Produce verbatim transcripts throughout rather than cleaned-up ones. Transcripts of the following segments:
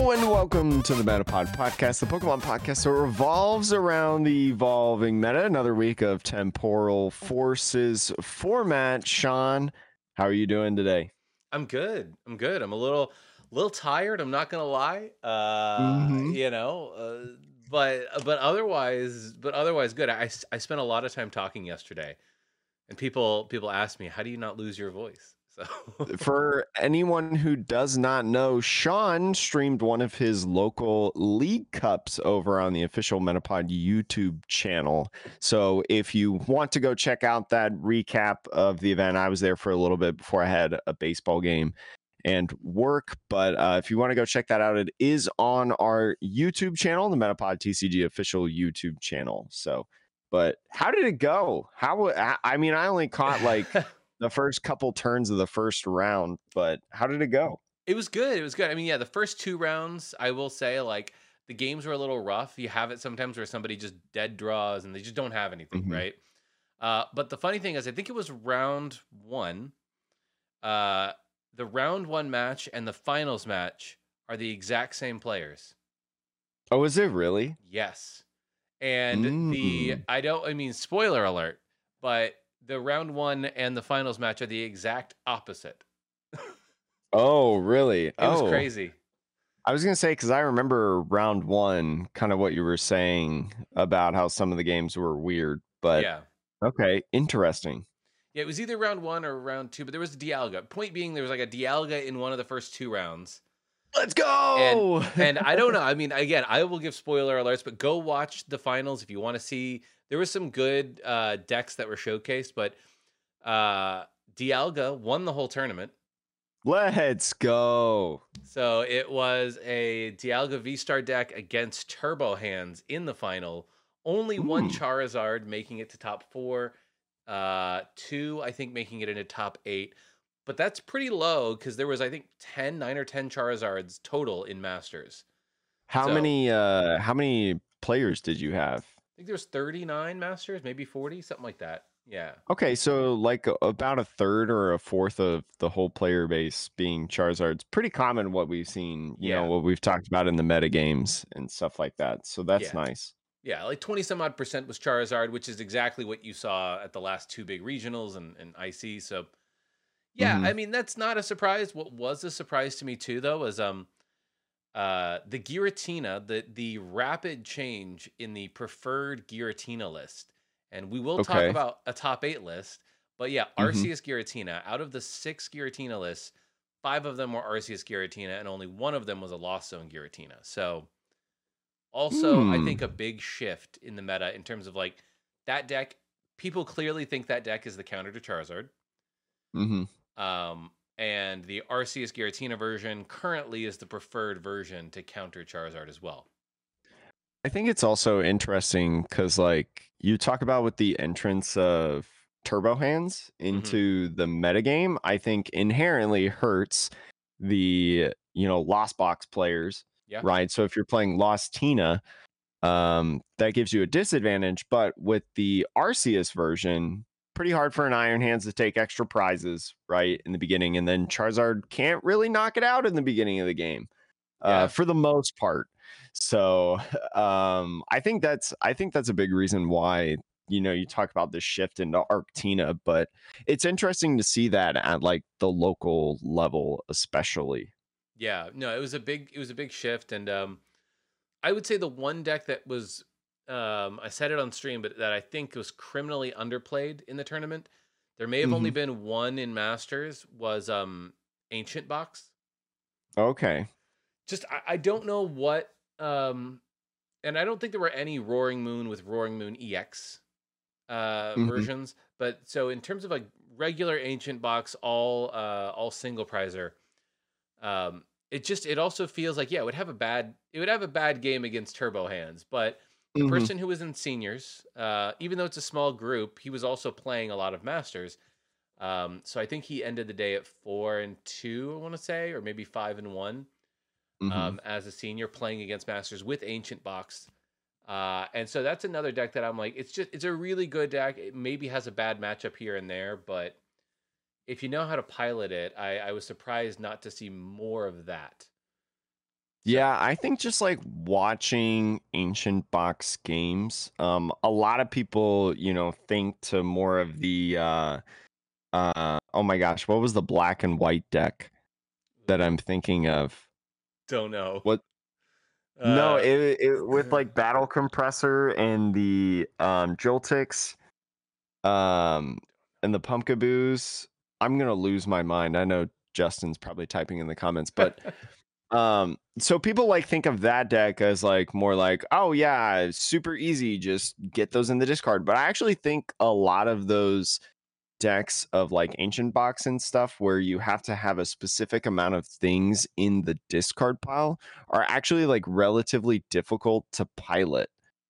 Hello and welcome to the Metapod Podcast, the Pokemon podcast that revolves around the evolving meta. Another week of Temporal Forces format. Sean, how are you doing today? I'm good. I'm good. I'm a little, little tired. I'm not gonna lie. Uh, Mm-hmm. you know, uh, but but otherwise, but otherwise good. I, I spent a lot of time talking yesterday, and people people ask me, how do you not lose your voice? So For anyone who does not know, Sean streamed one of his local League Cups over on the official Metapod YouTube channel. So if you want to go check out that recap of the event, I was there for a little bit before I had a baseball game and work. But uh, if you want to go check that out, it is on our YouTube channel, the Metapod T C G official YouTube channel. So, but how did it go? How, I I mean, I only caught like the first couple turns of the first round, but how did it go? it was good. It was good. I mean, yeah, the first two rounds, I will say, like the games were a little rough. You have it sometimes where somebody just dead draws and they just don't have anything, Mhm. right? Uh, but the funny thing is, I think it was round one. Uh, the round one match and the finals match are the exact same players. Oh, is it really? Yes. And the Mm. I don't I mean spoiler alert, but the round one and the finals match are the exact opposite. Oh, really? It was Oh, crazy. I was gonna say because I remember round one, kind of what you were saying about how some of the games were weird, but Yeah. okay, interesting. Yeah, it was either round one or round two, but there was a Dialga. Point being, there was like a Dialga in one of the first two rounds. Let's And go. and I don't know. I mean, again, I will give spoiler alerts, but go watch the finals if you want to see. There was some good uh, decks that were showcased, but uh, Dialga won the whole tournament. Let's go. So it was a Dialga V-Star deck against Turbo Hands in the final. Only one Hmm. Charizard making it to top four. Uh, two, I think, making it into top eight. But that's pretty low because there was, I think, ten, nine or ten Charizards total in Masters. How So many uh how many players did you have? I think there was thirty-nine Masters, maybe forty, something like that. Yeah. Okay, so like a- about a third or a fourth of the whole player base being Charizards. Pretty common what we've seen, you know, Yeah. what we've talked about in the meta games and stuff like that. So that's Yeah. nice. Yeah, like twenty some odd percent was Charizard, which is exactly what you saw at the last two big regionals and, and I C. So yeah, Hmm. I mean that's not a surprise. What was a surprise to me too, though, was um uh the Giratina, the the rapid change in the preferred Giratina list, and we will talk Okay. about a top eight list. But yeah, Hmm. Arceus Giratina. Out of the six Giratina lists, five of them were Arceus Giratina, and only one of them was a Lost Zone Giratina. So also, I Hmm. think a big shift in the meta in terms of like that deck. People clearly think that deck is the counter to Charizard. Hmm. Um, and the Arceus Giratina version currently is the preferred version to counter Charizard as well. I think it's also interesting because, like, you talk about with the entrance of Turbo Hands hmm into the metagame, I think inherently hurts the, you know, Lost Box players, Yeah. right? So if you're playing Lost Tina, um, that gives you a disadvantage. But with the Arceus version, pretty hard for an Iron Hands to take extra prizes, right, in the beginning. And then Charizard can't really knock it out in the beginning of the game uh, Yeah. for the most part. So um, I think that's I think that's a big reason why you know you talk about this shift into Arctina, but it's interesting to see that at like the local level, especially. Yeah. No, it was a big it was a big shift. And um I would say the one deck that was um I said it on stream, but that I think was criminally underplayed in the tournament. There may have only Hmm. been one in Masters, was um Ancient Box. Okay. Just I, I don't know what um and I don't think there were any Roaring Moon with Roaring Moon E X uh Hmm. versions, but so in terms of like regular Ancient Box, all uh all single prizer, um it just it also feels like, yeah, it would have a bad it would have a bad game against Turbo Hands. But the Hmm. person who was in seniors, uh even though it's a small group, he was also playing a lot of Masters. Um so I think he ended the day at four and two, I want to say, or maybe five and one, Hmm. um as a senior playing against Masters with Ancient Box. Uh, and so that's another deck that I'm like, it's just it's a really good deck. It maybe has a bad matchup here and there, but if you know how to pilot it, I, I was surprised not to see more of that. So Yeah, I think just like watching ancient box games, um, a lot of people, you know, think to more of the uh uh oh my gosh, what was the black and white deck that I'm thinking of? don't know. What no, Uh, it, it with like Battle Compressor and the um Joltix, um and the Pumpkaboos. I'm gonna lose my mind. I know Justin's probably typing in the comments, but Um, so people like think of that deck as like more like, oh yeah, super easy, just get those in the discard. But I actually think a lot of those decks of like ancient box and stuff where you have to have a specific amount of things in the discard pile are actually like relatively difficult to pilot.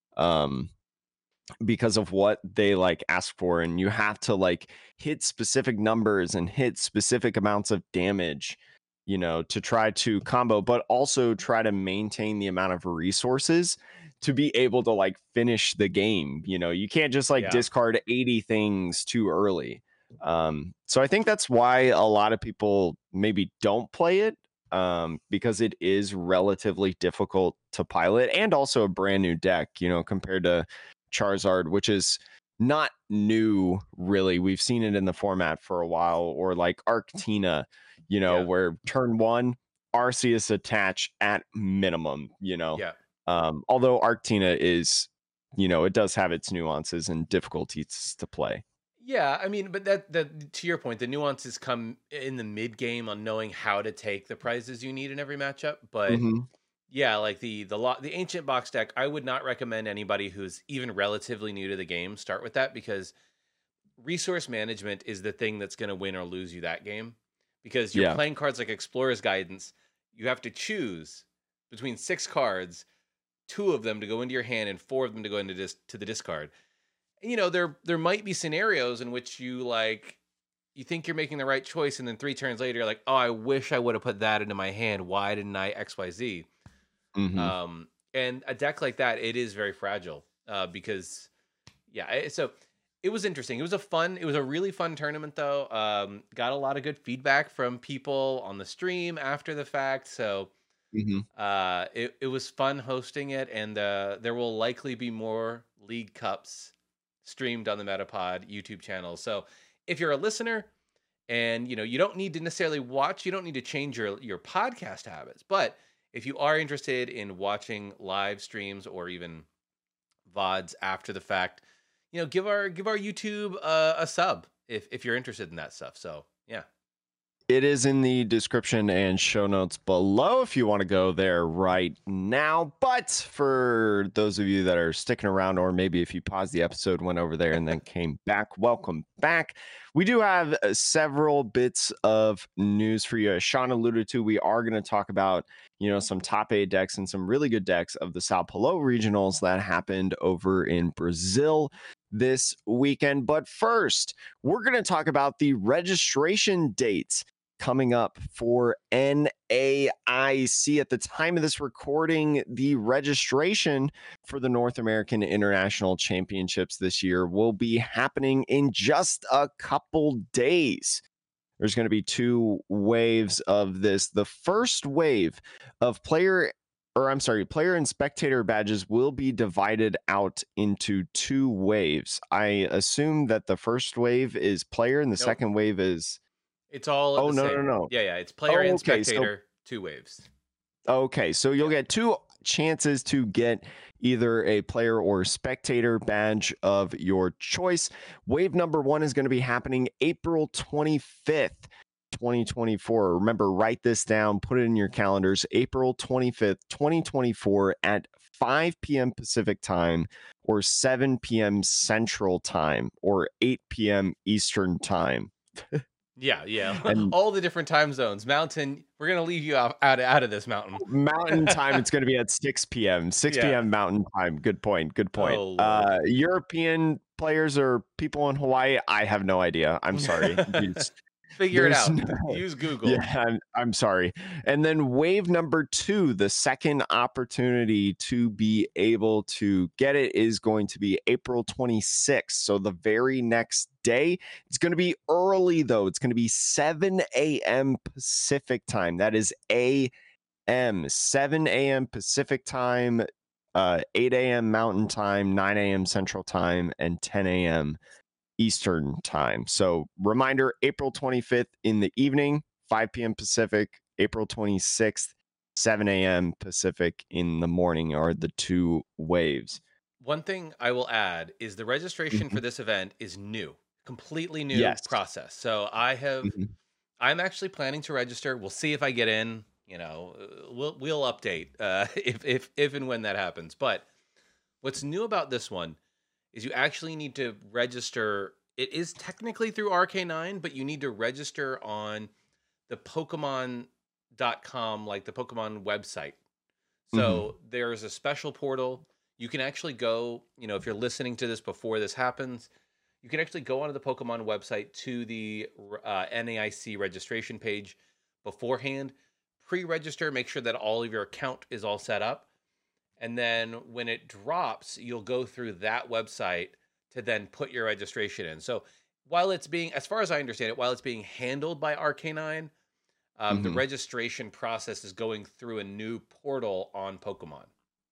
Um, because of what they like ask for, and you have to like hit specific numbers and hit specific amounts of damage, you know, to try to combo, but also try to maintain the amount of resources to be able to like finish the game. You know, you can't just like yeah. discard eighty things too early. Um so I think that's why a lot of people maybe don't play it, um because it is relatively difficult to pilot and also a brand new deck, you know, compared to Charizard, which is not new really. We've seen it in the format for a while, or like Arctina, you know, Yeah. where turn one, Arceus attach at minimum, you know. Yeah. Um, although Arctina is, you know, it does have its nuances and difficulties to play. Yeah, I mean, but that that to your point, the nuances come in the mid game on knowing how to take the prizes you need in every matchup. But Mm-hmm. yeah, like the the lo- the ancient box deck, I would not recommend anybody who's even relatively new to the game start with that, because resource management is the thing that's going to win or lose you that game. Because you're Yeah. playing cards like Explorer's Guidance, you have to choose between six cards, two of them to go into your hand and four of them to go into dis- to the discard. You know, there there might be scenarios in which you like you think you're making the right choice, and then three turns later you're like, oh, I wish I would have put that into my hand. Why didn't I XYZ? Mm-hmm. Um and a deck like that, it is very fragile, uh because yeah, I- so it was interesting. It was a fun it was a really fun tournament though. Um got a lot of good feedback from people on the stream after the fact. So Mm-hmm. uh it, it was fun hosting it, and uh there will likely be more League Cups streamed on the Metapod YouTube channel. So if you're a listener, and you know, you don't need to necessarily watch, you don't need to change your your podcast habits, but if you are interested in watching live streams or even V O Ds after the fact, you know, give our give our YouTube uh, a sub if if you're interested in that stuff. So yeah. It is in the description and show notes below if you want to go there right now. But for those of you that are sticking around, or maybe if you paused the episode, went over there, and then came back, welcome back. We do have uh, several bits of news for you. As Sean alluded to, we are going to talk about, you know, some top eight decks and some really good decks of the Sao Paulo regionals that happened over in Brazil this weekend. But first, we're going to talk about the registration dates coming up for N A I C. At the time of this recording, the registration for the North American International Championships this year will be happening in just a couple days. There's going to be two waves of this. The first wave of player, or I'm sorry, player and spectator badges will be divided out into two waves. I assume that the first wave is player and the Nope. second wave is. It's all Oh, the no, no, same. no. Yeah, yeah. It's player Oh, and okay. So, spectator, two waves. okay. So you'll Yeah. get two chances to get either a player or spectator badge of your choice. Wave number one is going to be happening April twenty-fifth, twenty twenty-four. Remember, write this down, put it in your calendars. April twenty-fifth, twenty twenty-four at five p.m. Pacific time, or seven p.m. Central time, or eight p.m. Eastern time. Yeah, yeah. And All the different time zones. Mountain, we're gonna leave you out out, out of this mountain. Mountain time, it's going to be at six p.m. six Yeah. p.m. Mountain time. Good point. Good point. Oh Lord. Uh, European players or people in Hawaii, I have no idea. I'm sorry. There's, Figure it there's out. no, Use Google. yeah, I'm, I'm sorry. And then wave number two, the second opportunity to be able to get it is going to be April twenty-sixth. So the very next day. It's going to be early, though. It's going to be seven a.m. Pacific time. That is a m, seven a.m. Pacific time, uh, eight a.m. Mountain time, nine a.m. Central time, and ten a.m. Eastern time. So reminder, April twenty-fifth in the evening, five p.m. Pacific, April twenty-sixth, seven a.m. Pacific in the morning are the two waves. One thing I will add is the registration Mhm. for this event is new, completely new Yes. process. So I have, Mhm. I'm actually planning to register. We'll see if I get in. You know, uh, we'll we'll update uh, if if if and when that happens. But what's new about this one is you actually need to register. It is technically through R K nine, but you need to register on the Pokemon dot com, like the Pokemon website. Mhm. So there's a special portal. You can actually go, you know, if you're listening to this before this happens, you can actually go onto the Pokemon website to the uh, N A I C registration page beforehand, pre-register, make sure that all of your account is all set up. And then when it drops, you'll go through that website to then put your registration in. So while it's being, as far as I understand it, while it's being handled by R K nine, um, the Mhm. registration process is going through a new portal on Pokemon.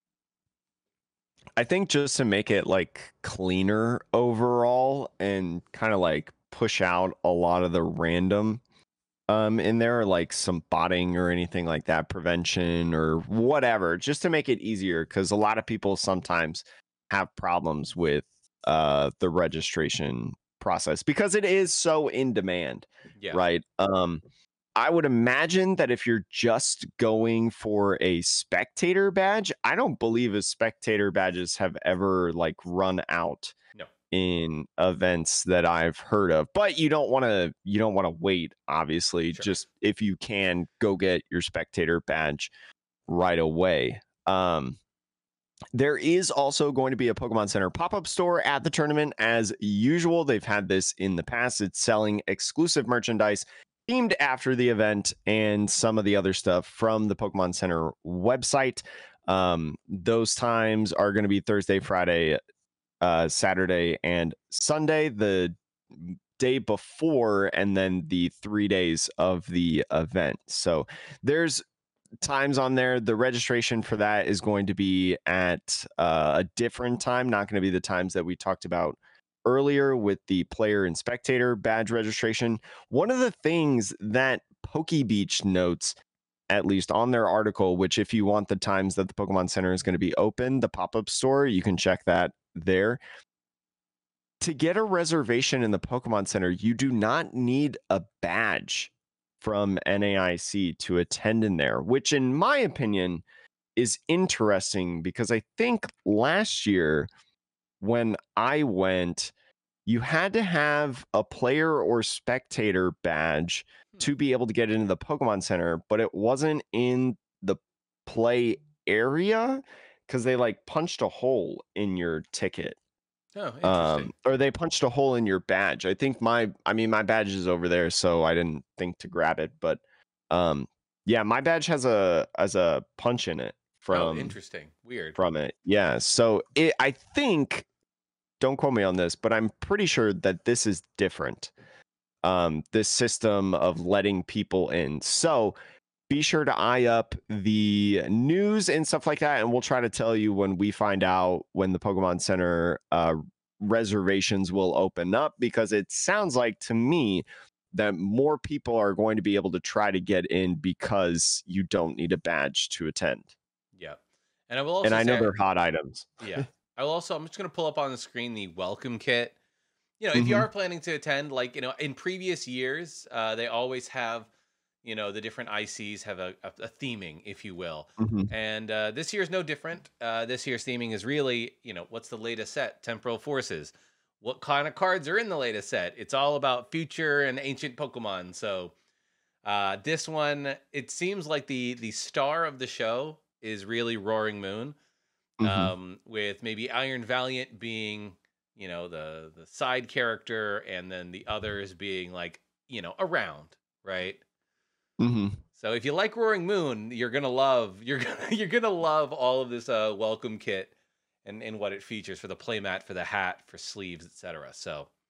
I think just to make it like cleaner overall and kind of like push out a lot of the random um in there, like some botting or anything like that, prevention or whatever, just to make it easier, because a lot of people sometimes have problems with uh the registration process because it is so in demand, Yeah, right? um I would imagine that if you're just going for a spectator badge, I don't believe his spectator badges have ever like run out no, in events that I've heard of. But you don't want to you don't want to wait, obviously. sure. Just if you can, go get your spectator badge right away. Um there is also going to be a Pokemon Center pop-up store at the tournament as usual. They've had this in the past. It's selling exclusive merchandise themed after the event and some of the other stuff from the Pokemon Center website. Um, those times are going to be Thursday, Friday, uh, Saturday, and Sunday, the day before, and then the three days of the event. So there's times on there. The registration for that is going to be at uh, a different time, not going to be the times that we talked about earlier with the player and spectator badge registration. One of the things that PokeBeach notes, at least on their article, which if you want the times that the Pokemon Center is going to be open, the pop-up store, you can check that there. To get a reservation in the Pokemon Center, you do not need a badge from N A I C to attend in there, which in my opinion is interesting because I think last year when I went, you had to have a player or spectator badge Hmm. to be able to get into the Pokemon Center, but it wasn't in the play area because they like punched a hole in your ticket. Oh, Um, interesting. or they punched a hole in your badge. I think my, I mean, my badge is over there, so I didn't think to grab it. But, um, yeah, my badge has a has a punch in it Oh, from interesting. Weird. from it. Yeah, so it, I think, don't quote me on this, but I'm pretty sure that this is different. Um, this system of letting people in. So be sure to eye up the news and stuff like that, and we'll try to tell you when we find out when the Pokemon Center uh, reservations will open up, because it sounds like to me that more people are going to be able to try to get in because you don't need a badge to attend. Yeah. And I will And also I know say, they're hot items. yeah, I will also, I'm just going to pull up on the screen the welcome kit. You know, if you Mm-hmm. are planning to attend, like, you know, in previous years, uh, they always have, you know, the different I Cs have a, a, a theming, if you will. Mm-hmm. And uh, this year's no different. Uh, this year's theming is really, you know, what's the latest set? Temporal Forces. What kind of cards are in the latest set? It's all about future and ancient Pokemon. So uh, this one, it seems like the the star of the show is really Roaring Moon, Mm-hmm. um, with maybe Iron Valiant being, you know, the the side character, and then the others being like, you know, around, right? Mm-hmm. So if you like Roaring Moon, you're gonna love you're gonna you're gonna love all of this uh, welcome kit and and what it features for the playmat, for the hat, for sleeves, et cetera. So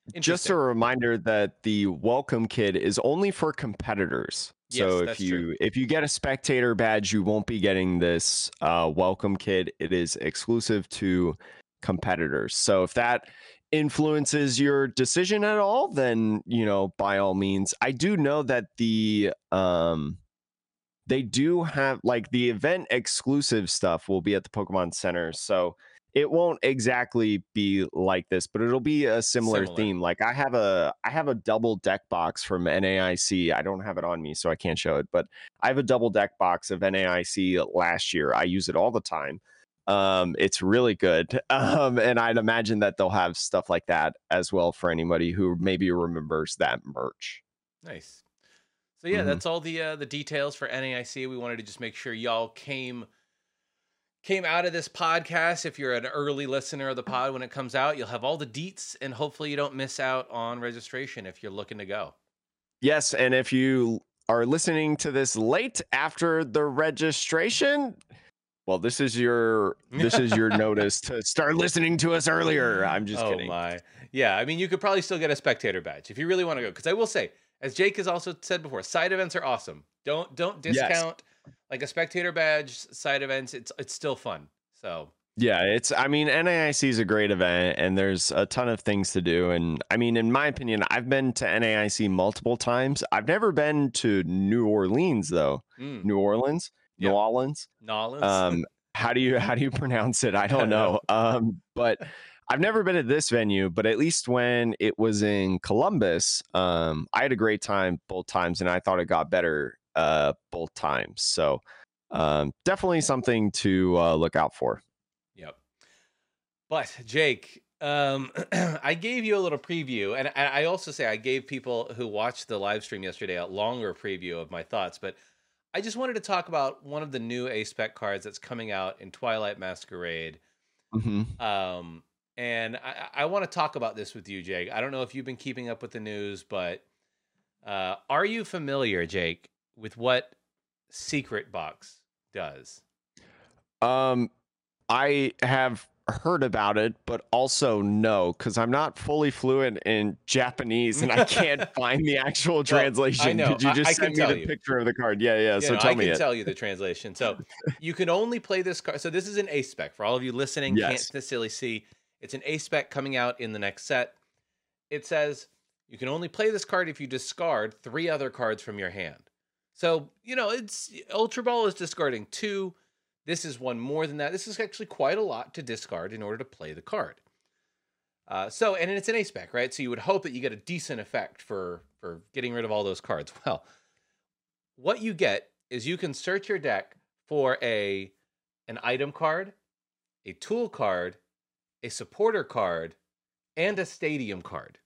just a Interesting. reminder that the welcome kit is only for competitors. So Yes, if that's true. you if you get a spectator badge, you won't be getting this uh, welcome kit. It is exclusive to competitors. So if that influences your decision at all, then you know, by all means. I do know that the um they do have like the event exclusive stuff will be at the Pokemon Center. So it won't exactly be like this, but it'll be a similar Similar. theme. Like I have a I have a double deck box from N A I C. I don't have it on me, so I can't show it, but I have a double deck box of N A I C last year. I use it all the time. Um, it's really good. Um, and I'd imagine that they'll have stuff like that as well for anybody who maybe remembers that merch. Nice. So yeah, Mhm. that's all the uh, the details for N A I C. We wanted to just make sure y'all came came out of this podcast. If you're an early listener of the pod when it comes out, you'll have all the deets, and hopefully you don't miss out on registration if you're looking to go. Yes, and if you are listening to this late after the registration, well, this is your this is your notice to start listening to us earlier. I'm just Oh kidding. my. Yeah, I mean, you could probably still get a spectator badge if you really want to go. Because I will say, as Jake has also said before, side events are awesome. Don't don't Yes. discount like a spectator badge side events. It's it's still fun. So Yeah, it's I mean, N A I C is a great event and there's a ton of things to do. And I mean, in my opinion, I've been to N A I C multiple times. I've never been to New Orleans though. mm, New Orleans? New yeah, Orleans? Nolans. Um, how do you how do you pronounce it? I I don't don't know. know. Um, but I've never been at this venue, but at least when it was in Columbus, um, I had a great time both times, and I thought it got better uh, both times. So um, definitely something to uh, look out for. Yep. But Jake, um, I gave you a little preview, and I I also say I gave people who watched the live stream yesterday a longer preview of my thoughts. But I just wanted to talk about one of the new A spec cards that's coming out in Twilight Masquerade. hmm Um, and I, I want to talk about this with you, Jake. I don't know if you've been keeping up with the news, but uh, are you familiar, Jake, with what Secret Box does? Um, I have heard about it, but also no, because I'm not fully fluent in Japanese and I can't find the actual Well, I translation. know. Could you I, just I send can me tell the you. picture of the card? Yeah, yeah. You So know, tell I me can it. tell you the translation. So you can only play this card. So this is an A spec for all of you listening. Can't Yes. necessarily see. It's an A spec coming out in the next set. It says you can only play this card if you discard three other cards from your hand. So you know, it's Ultra Ball is discarding two. This is one more than that. This is actually quite a lot to discard in order to play the card. Uh, so, and it's an A spec, right? So you would hope that you get a decent effect for for getting rid of all those cards. Well, what you get is you can search your deck for a an item card, a tool card, a supporter card, and a stadium card.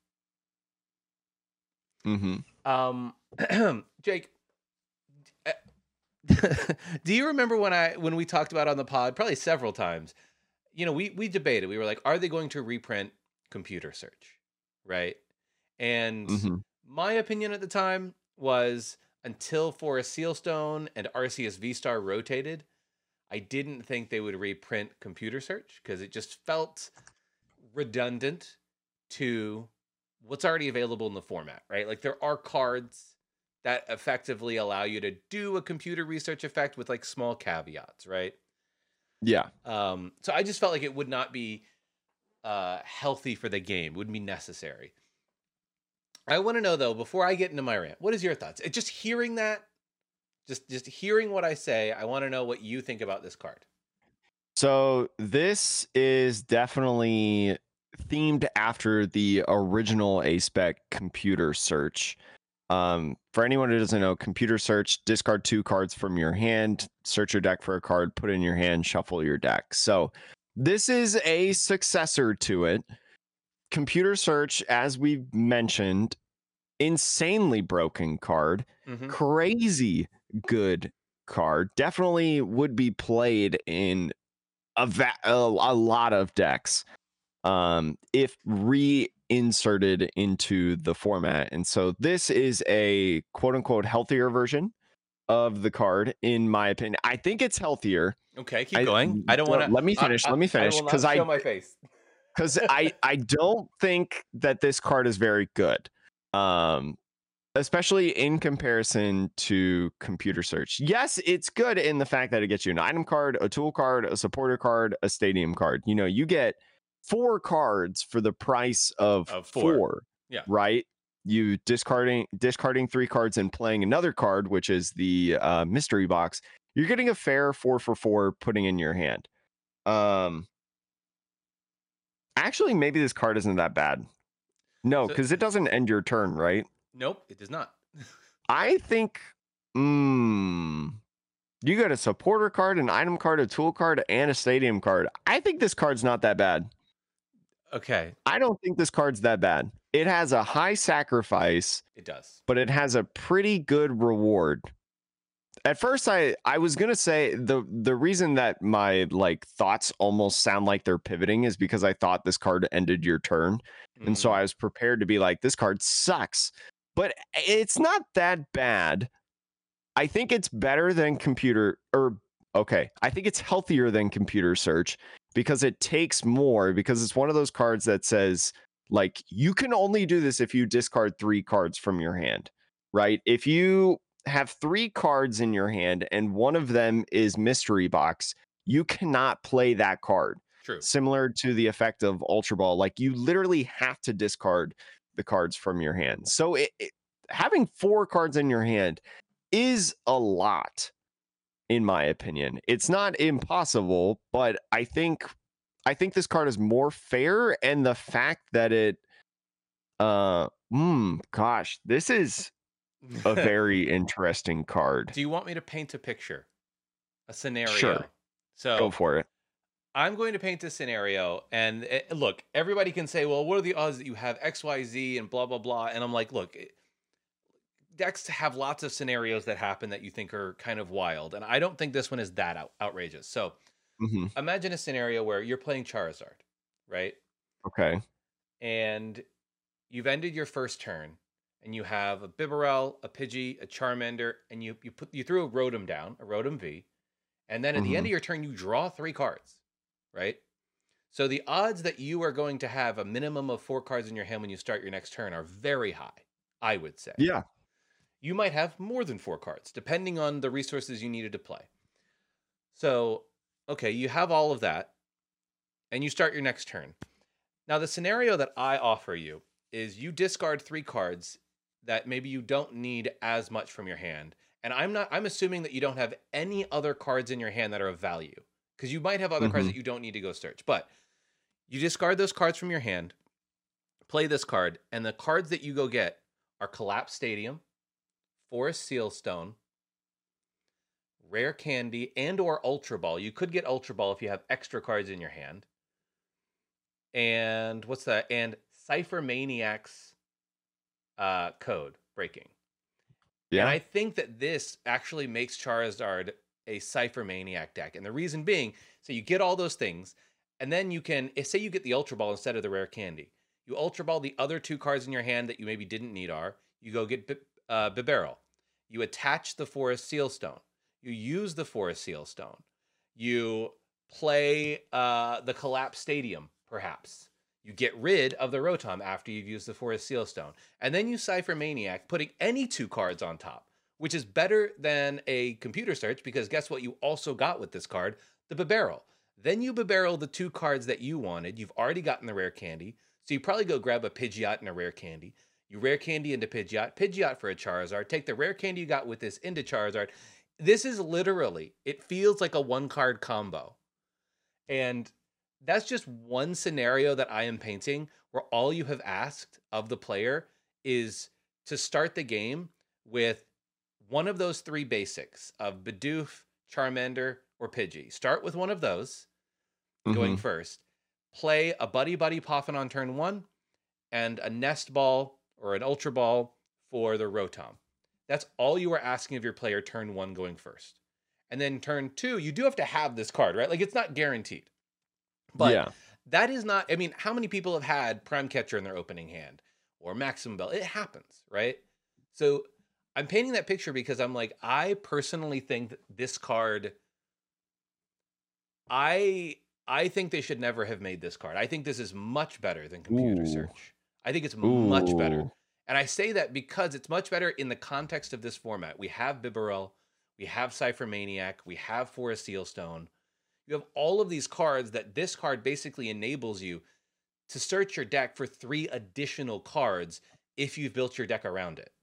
Mm-hmm. Um, Jake, uh, do you remember when I when we talked about on the pod probably several times? You know, we we debated. We were like, are they going to reprint computer search, right? And Mm-hmm. my opinion at the time was until Forest Sealstone and Arceus V-Star rotated, I didn't think they would reprint computer search because it just felt redundant to what's already available in the format, right? Like there are cards that effectively allow you to do a computer research effect with like small caveats, right? Yeah. Um, so I just felt like it would not be uh, healthy for the game, wouldn't be necessary. I want to know though, before I get into my rant, what is your thoughts? Just hearing that, just just hearing what I say, I want to know what you think about this card. So this is definitely themed after the original A spec computer search. Um, for anyone who doesn't know, computer search, discard two cards from your hand, search your deck for a card, put it in your hand, shuffle your deck. So this is a successor to it. Computer search, as we've mentioned, insanely broken card, Mm-hmm. crazy good card. Definitely would be played in a, va- a, a lot of decks um, if reinserted into the format. And so this is a quote unquote healthier version of the card, in my opinion. I think it's healthier. Okay, keep I, going. I don't want to. let me finish. I, let me I finish will not because show I my face. because I I don't think that this card is very good, um, especially in comparison to computer search. Yes, it's good in the fact that it gets you an item card, a tool card, a supporter card, a stadium card. You know, you get four cards for the price of, Of four. four. Yeah. Right. You discarding discarding three cards and playing another card, which is the uh, mystery box. You're getting a fair four for four putting in your hand. Um, actually, maybe this card isn't that bad. No, So- because it doesn't end your turn, right? Nope, it does not. I think, mm, you got a supporter card, an item card, a tool card, and a stadium card. I think this card's not that bad. Okay, I don't think this card's that bad. It has a high sacrifice, it does. but it has a pretty good reward. At first, I I was gonna say the the reason that my like thoughts almost sound like they're pivoting is because I thought this card ended your turn, and so Mhm. I was prepared to be like, this card sucks, but it's not that bad. I think it's better than computer or okay, I think it's healthier than computer search because it takes more because it's one of those cards that says like you can only do this if you discard three cards from your hand, right? If you have three cards in your hand and one of them is mystery box, you cannot play that card. True. Similar to the effect of Ultra Ball, like you literally have to discard the cards from your hand. So it, it, having four cards in your hand is a lot, in my opinion. It's not impossible, but I think I think this card is more fair, and the fact that it uh mm, gosh, this is a very interesting card. Do you want me to paint a picture? A scenario? Sure. So Go for it. I'm going to paint a scenario, and uh, look, everybody can say, well, what are the odds that you have X Y Z and blah, blah, blah. And I'm like, look, it- decks have lots of scenarios that happen that you think are kind of wild. And I don't think this one is that out- outrageous. So hmm imagine a scenario where you're playing Charizard, right? Okay. And you've ended your first turn, and you have a Bibarel, a Pidgey, a Charmander, and you you put you threw a Rotom down, a Rotom V, and then at the end Mhm. of your turn you draw three cards, right? So the odds that you are going to have a minimum of four cards in your hand when you start your next turn are very high, I would say. Yeah. You might have more than four cards, depending on the resources you needed to play. So, okay, you have all of that, and you start your next turn. Now, the scenario that I offer you is you discard three cards that maybe you don't need as much from your hand. And I'm not, I'm assuming that you don't have any other cards in your hand that are of value, because you might have other cards Mhm. that you don't need to go search. But you discard those cards from your hand, play this card, and the cards that you go get are Collapse Stadium, Forest Sealstone, Rare Candy, and or Ultra Ball. You could get Ultra Ball if you have extra cards in your hand. And what's that? And Cypher Maniac's uh, code breaking. Yeah. And I think that this actually makes Charizard a Cypher Maniac deck. And the reason being, so you get all those things, and then you can, say you get the Ultra Ball instead of the Rare Candy. You Ultra Ball the other two cards in your hand that you maybe didn't need are, you go get B- uh, Bibarel. You attach the Forest Sealstone. You use the Forest Sealstone. You play uh, the Collapse Stadium, perhaps. You get rid of the Rotom after you've used the Forest Sealstone. And then you Cypher Maniac, putting any two cards on top, which is better than a computer search, because guess what you also got with this card? The Bibarel. Then you Bibarel the two cards that you wanted. You've already gotten the Rare Candy, so you probably go grab a Pidgeot and a Rare Candy. You Rare Candy into Pidgeot, Pidgeot for a Charizard, take the Rare Candy you got with this into Charizard. This is literally, it feels like a one-card combo. And that's just one scenario that I am painting where all you have asked of the player is to start the game with one of those three basics of Bidoof, Charmander, or Pidgey. Start with one of those going Mhm. first. Play a Buddy Buddy Poffin on turn one and a Nest Ball or an Ultra Ball for the Rotom. That's all you are asking of your player turn one going first. And then turn two, you do have to have this card, right? Like, it's not guaranteed. But Yeah. that is not, I mean, how many people have had Prime Catcher in their opening hand or Maximum Bell? It happens, right? So I'm painting that picture because I'm like, I personally think that this card, I I think they should never have made this card. I think this is much better than computer Ooh. search. I think it's much better. Ooh. And I say that because it's much better in the context of this format. We have Bibarel, we have Cypher Maniac, we have Forest Sealstone. You have all of these cards that this card basically enables you to search your deck for three additional cards if you've built your deck around it.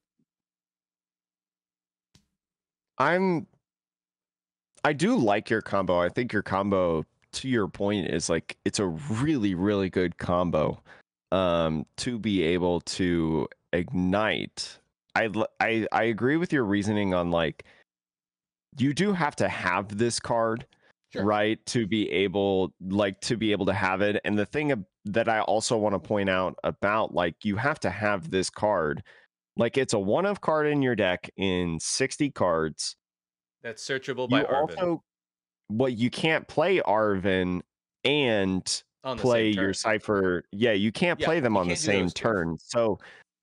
I'm I do like your combo. I think your combo, to your point, is like it's a really, really good combo um to be able to ignite. I I I agree with your reasoning on like you do have to have this card, Sure. right, to be able like to be able to have it. And the thing ab- that I also want to point out about like you have to have this card. Like it's a one of card in your deck in sixty cards. That's searchable by You Arvin also well, you can't play Arvin and on the play same your turn. Cypher. Yeah, you can't Yeah, play them you on the can't do same those two. turn. So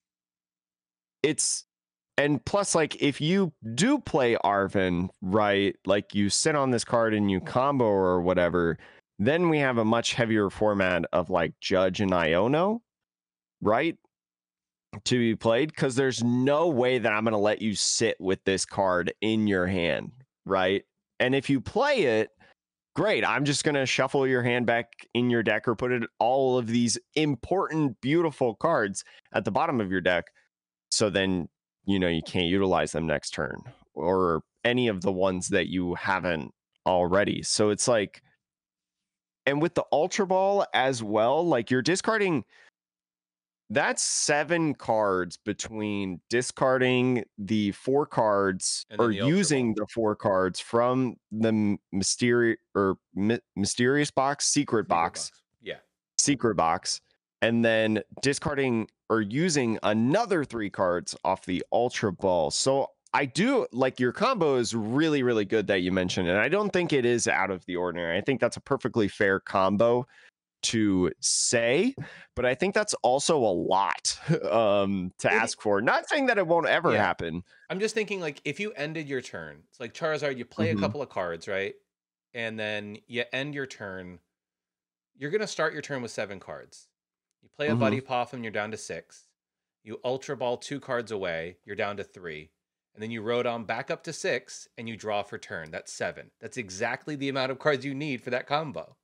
it's and plus like if you do play Arvin, right, like you sit on this card and you combo or whatever, then we have a much heavier format of like Judge and Iono, right, to be played, because there's no way that I'm going to let you sit with this card in your hand, right? And if you play it, great. I'm just going to shuffle your hand back in your deck or put it all of these important, beautiful cards at the bottom of your deck. So then, you know, you can't utilize them next turn or any of the ones that you haven't already. So it's like, and with the Ultra Ball as well, like you're discarding, that's seven cards between discarding the four cards And then or the Ultra using Ball. the four cards from the mysterious or my, mysterious box, secret, Secret box, box. Yeah. secret box, and then discarding or using another three cards off the Ultra Ball. So I do like your combo is really, really good that you mentioned, and I don't think it is out of the ordinary. I think that's a perfectly fair combo to say, but I think that's also a lot um to It- ask for. Not saying that it won't ever Yeah. happen. I'm just thinking, like, if you ended your turn, it's like Charizard, you play a Mhm. couple of cards, right? And then you end your turn. You're going to start your turn with seven cards. You play a Mhm. Buddy Possum, you're down to six. You Ultra Ball two cards away, you're down to three. And then you Rotom back up to six, and you draw for turn. That's seven. That's exactly the amount of cards you need for that combo.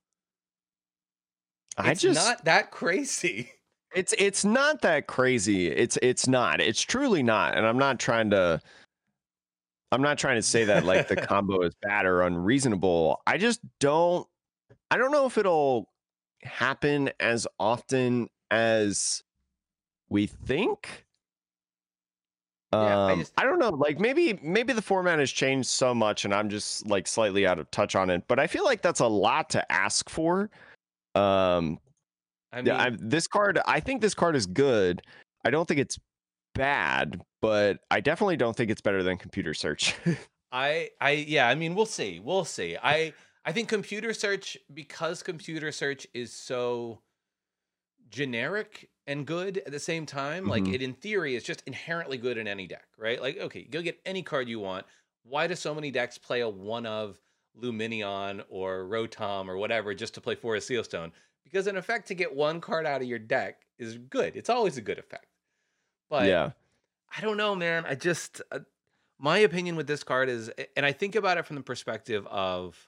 I It's just not that crazy. it's it's not that crazy. It's it's not. It's truly not. And I'm not trying to I'm not trying to say that like the combo is bad or unreasonable. I just don't I don't know if it'll happen as often as we think. Yeah, I Um, just I don't know. Like maybe maybe the format has changed so much, and I'm just like slightly out of touch on it. But I feel like that's a lot to ask for. Um, I yeah, I, mean, this card, I think this card is good. I don't think it's bad, but I definitely don't think it's better than computer search. I I yeah, I mean, we'll see. We'll see. I I think computer search, because computer search is so generic and good at the same time, like Mhm. it in theory is just inherently good in any deck, right? Like, okay, go get any card you want. Why do so many decks play a one of Luminion or Rotom or whatever just to play Forest Sealstone? Because in effect, to get one card out of your deck is good. It's always a good effect. But Yeah. I don't know, man. I just uh, my opinion with this card is, and I think about it from the perspective of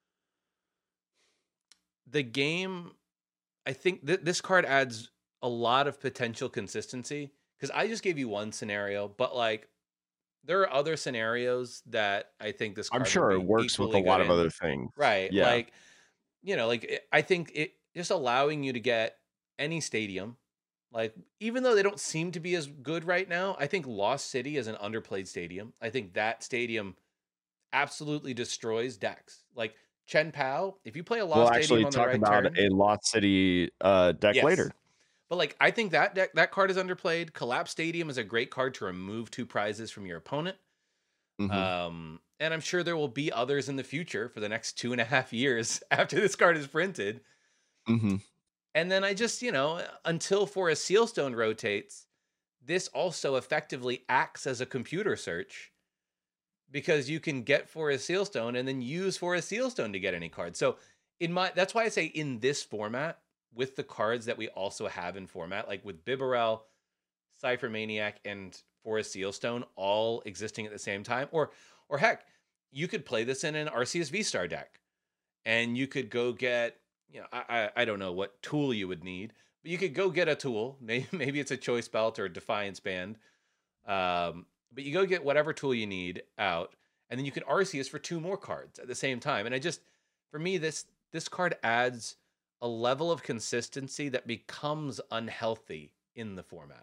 the game. I think th- this card adds a lot of potential consistency, because I just gave you one scenario, but like there are other scenarios that I think this I'm card would sure it be works with a equally good lot of in. other things. Right. Yeah. Like, you know, like it, I think it just allowing you to get any stadium, like even though they don't seem to be as good right now, I think Lost City is an underplayed stadium. I think that stadium absolutely destroys decks. Like Chen Pao, if you play a We'll Lost Stadium actually on the talk right about turn, a Lost City uh, deck yes. later. But like I think that deck, that card is underplayed. Collapse Stadium is a great card to remove two prizes from your opponent. Mhm. Um, and I'm sure there will be others in the future for the next two and a half years after this card is printed. Mhm. And then I just, you know, until Forest Sealstone rotates, this also effectively acts as a computer search, because you can get Forest Sealstone and then use Forest Sealstone to get any card. So in my that's why I say in this format with the cards that we also have in format, like with Bibarel, Cypher Maniac, and Forest Sealstone all existing at the same time, or or heck, you could play this in an R C S V Star deck, and you could go get, you know, I I, I don't know what tool you would need, but you could go get a tool. Maybe maybe it's a Choice Belt or a Defiance Band, um, but you go get whatever tool you need out, and then you can Arceus for two more cards at the same time. And I just, for me, this this card adds a level of consistency that becomes unhealthy in the format.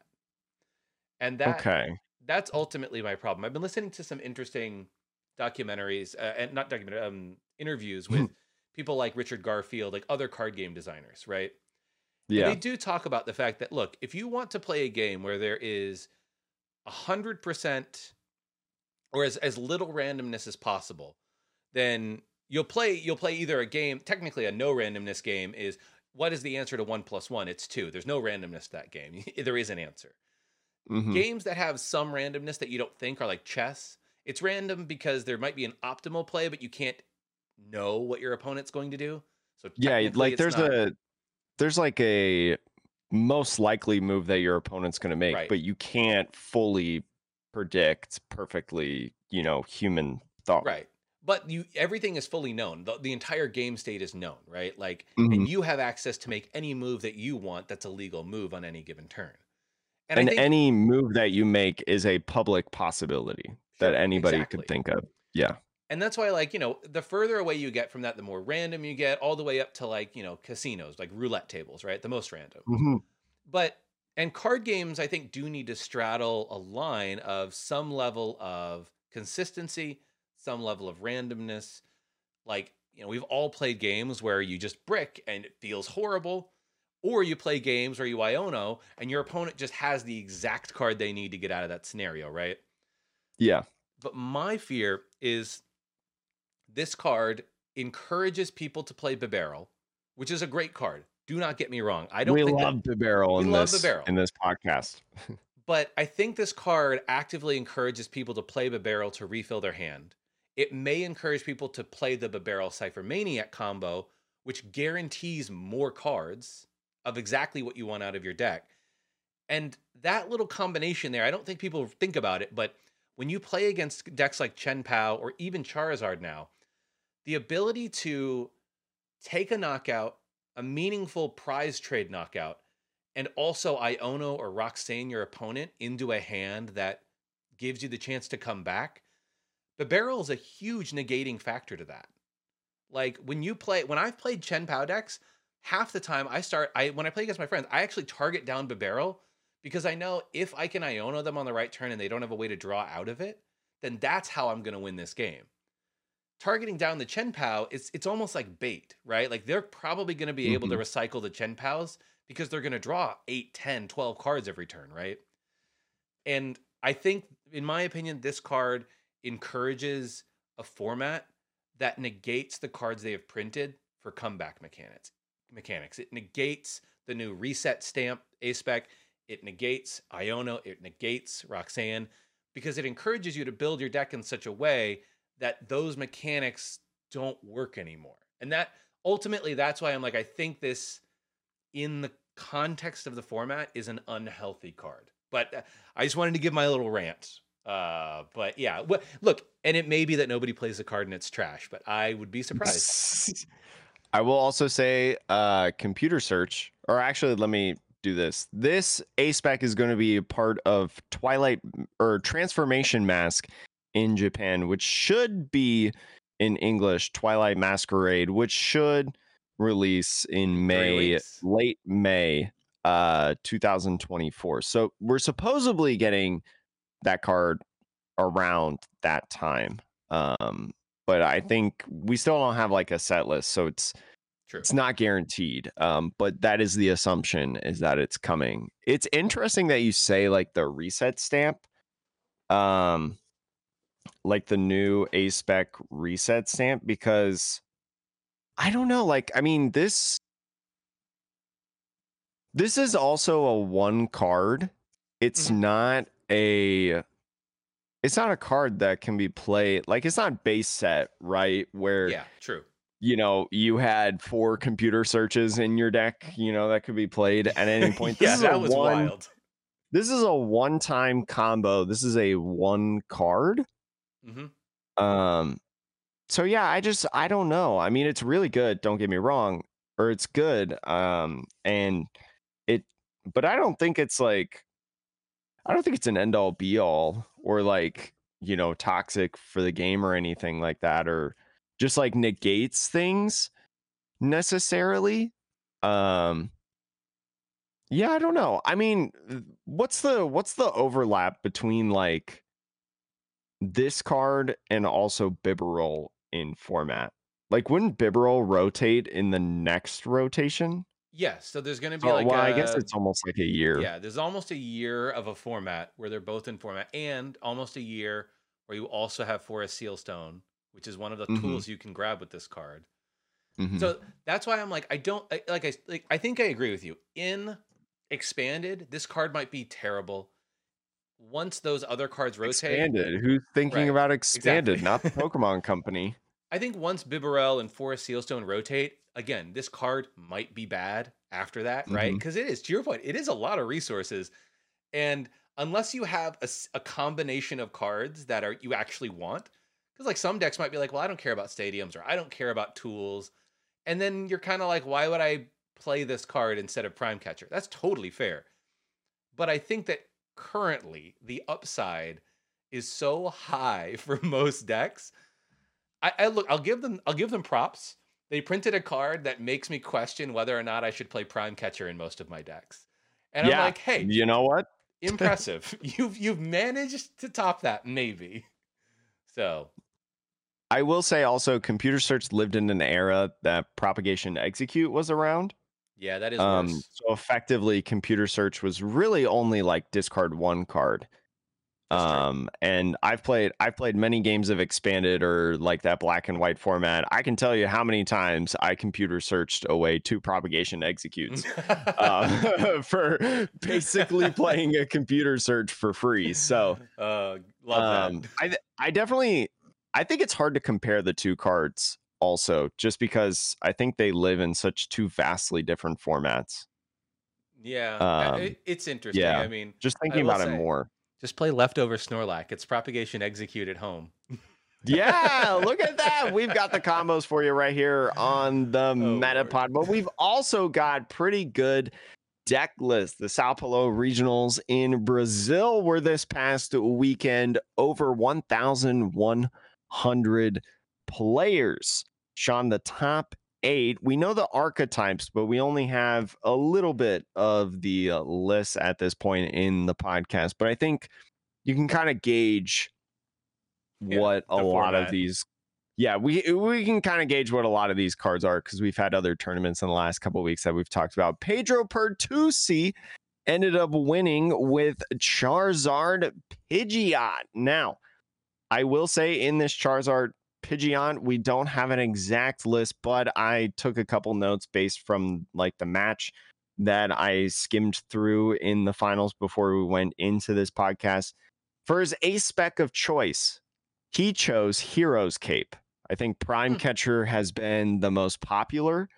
And that Okay. that's ultimately my problem. I've been listening to some interesting documentaries, uh, and not documentary, um, interviews with people like Richard Garfield, like other card game designers, right? And they Yeah. do talk about the fact that, look, if you want to play a game where there is a hundred percent or as, as little randomness as possible, then you'll play you'll play either a game, technically a no randomness game is, what is the answer to one plus one? It's two. There's no randomness to that game. There is an answer. Hmm. Games that have some randomness that you don't think are like chess. It's random because there might be an optimal play, but you can't know what your opponent's going to do. So Yeah, technically, like it's there's not a there's like a most likely move that your opponent's going to make, right. but you can't fully predict perfectly, you know, human thought. Right. But you everything is fully known. The, the entire game state is known, right? Like, Hmm. and you have access to make any move that you want that's a legal move on any given turn. And I And think, any move that you make is a public possibility that sure, anybody could exactly. think of. Yeah. And that's why, like, you know, the further away you get from that, the more random you get, all the way up to, like, you know, casinos, like roulette tables, right? The most random. Hmm. But, and card games, I think, do need to straddle a line of some level of consistency, some level of randomness. Like, you know, we've all played games where you just brick and it feels horrible, or you play games where you Iono and your opponent just has the exact card they need to get out of that scenario, right? Yeah. But my fear is this card encourages people to play Bibarel, which is a great card. Do not get me wrong. I don't We think that love the barrel we in love this Bibarel, in this podcast. but I think this card actively encourages people to play Bibarel to refill their hand. It may encourage people to play the Bibarel Cypher Maniac combo, which guarantees more cards of exactly what you want out of your deck. And that little combination there, I don't think people think about it, but when you play against decks like Chen Pao or even Charizard now, the ability to take a knockout, a meaningful prize trade knockout, and also Iono or Roxanne your opponent into a hand that gives you the chance to come back, the barrel is a huge negating factor to that. Like when you play, when I've played Chen Pao decks, half the time I start, I when I play against my friends, I actually target down Bibarel because I know if I can Iono them on the right turn and they don't have a way to draw out of it, then that's how I'm going to win this game. Targeting down the Chen Pao, it's it's almost like bait, right? Like they're probably going to be able to Hmm. recycle the Chen Paos because they're going to draw eight, ten, twelve cards every turn, right? And I think, in my opinion, this card encourages a format that negates the cards they have printed for comeback mechanics. Mechanics. It negates the new reset stamp A-Spec. It negates Iono. It negates Roxanne because it encourages you to build your deck in such a way that those mechanics don't work anymore. And that ultimately, that's why I'm like, I think this, in the context of the format, is an unhealthy card. But uh, I just wanted to give my little rant. Uh, but yeah, well, look, and it may be that nobody plays the card and it's trash, but I would be surprised. I will also say uh computer search, or actually let me do this. This A-Spec is going to be a part of Twilight or Transformation Mask in Japan, which should be in English, Twilight Masquerade, which should release in In three May, weeks. late May, uh two thousand twenty-four. So we're supposedly getting that card around that time. Um, but I think we still don't have like a set list, so it's True. it's not guaranteed. Um, but that is the assumption, is that it's coming. It's interesting that you say like the reset stamp, um, like the new A-Spec reset stamp, because I don't know. Like, I mean, this this is also a one card. It's Mhm. not a it's not a card that can be played, like it's not base set, right? Where Yeah, true. you know, you had four computer searches in your deck, you know, that could be played at any point. This Yeah, is a that was one wild. this is a one-time combo. This is a one card. hmm Um so yeah, I just I don't know. I mean, it's really good, don't get me wrong, or it's good. Um and it but I don't think it's like I don't think it's an end all be all or like, you know, toxic for the game or anything like that, or just like negates things necessarily. Um, yeah, I don't know. I mean, th- what's the what's the overlap between like this card and also Bibarel in format? Like, wouldn't Bibarel rotate in the next rotation? Yes, so there's going to be So, like well, I guess a it's almost like a year. yeah, there's almost a year of a format where they're both in format, and almost a year where you also have Forest Sealstone, which is one of the Mm-hmm. tools you can grab with this card. Mm-hmm. So that's why I'm like, I don't I, like I like I think I agree with you. In expanded, this card might be terrible. Once those other cards rotate, Expanded. Who's thinking right? about Exactly. expanded? Not the Pokemon Company. I think once Bibarel and Forest Sealstone rotate, again, this card might be bad after that, right? Mm-hmm. Because it is, to your point, it is a lot of resources. And unless you have a, s- a combination of cards that are you actually want, because like some decks might be like, well, I don't care about stadiums or I don't care about tools. And then you're kind of like, why would I play this card instead of Prime Catcher? That's totally fair. But I think that currently the upside is so high for most decks. I, I look, I'll give them, I'll give them props. They printed a card that makes me question whether or not I should play Prime Catcher in most of my decks. And I'm Yeah. like, hey, You know what? impressive. You've you've managed to top that, maybe. So I will say also, computer search lived in an era that propagation execute was around. yeah, that is Um, worse. so effectively, computer search was really only like discard one card. That's true. Um, and I've played I've played many games of expanded or like that black and white format. I can tell you how many times I computer searched away two propagation executes uh, for basically playing a computer search for free. So uh, love that. um, I th- I definitely I think it's hard to compare the two cards also, just because I think they live in such two vastly different formats. Yeah, uh, Um, it, it's interesting. yeah, I mean, just I thinking will about it say, more. just play leftover Snorlack. It's propagation execute at home. Yeah, look at that. We've got the combos for you right here on the Oh Lord. Metapod, but we've also got pretty good deck lists. The Sao Paulo Regionals in Brazil were this past weekend, over one thousand one hundred players. Sean, the top eight. We know the archetypes, but we only have a little bit of the uh, list at this point in the podcast. But I think you can kind of gauge Yeah, what a the lot of format. these yeah we we can kind of gauge what a lot of these cards are, because we've had other tournaments in the last couple of weeks that we've talked about. Pedro Pertusi ended up winning with Charizard Pidgeot. Now, I will say, in this Charizard Pidgeot, we don't have an exact list, but I took a couple notes based from like the match that I skimmed through in the finals before we went into this podcast. For his ace spec of choice, he chose Hero's Cape. I think Prime Hmm. Catcher has been the most popular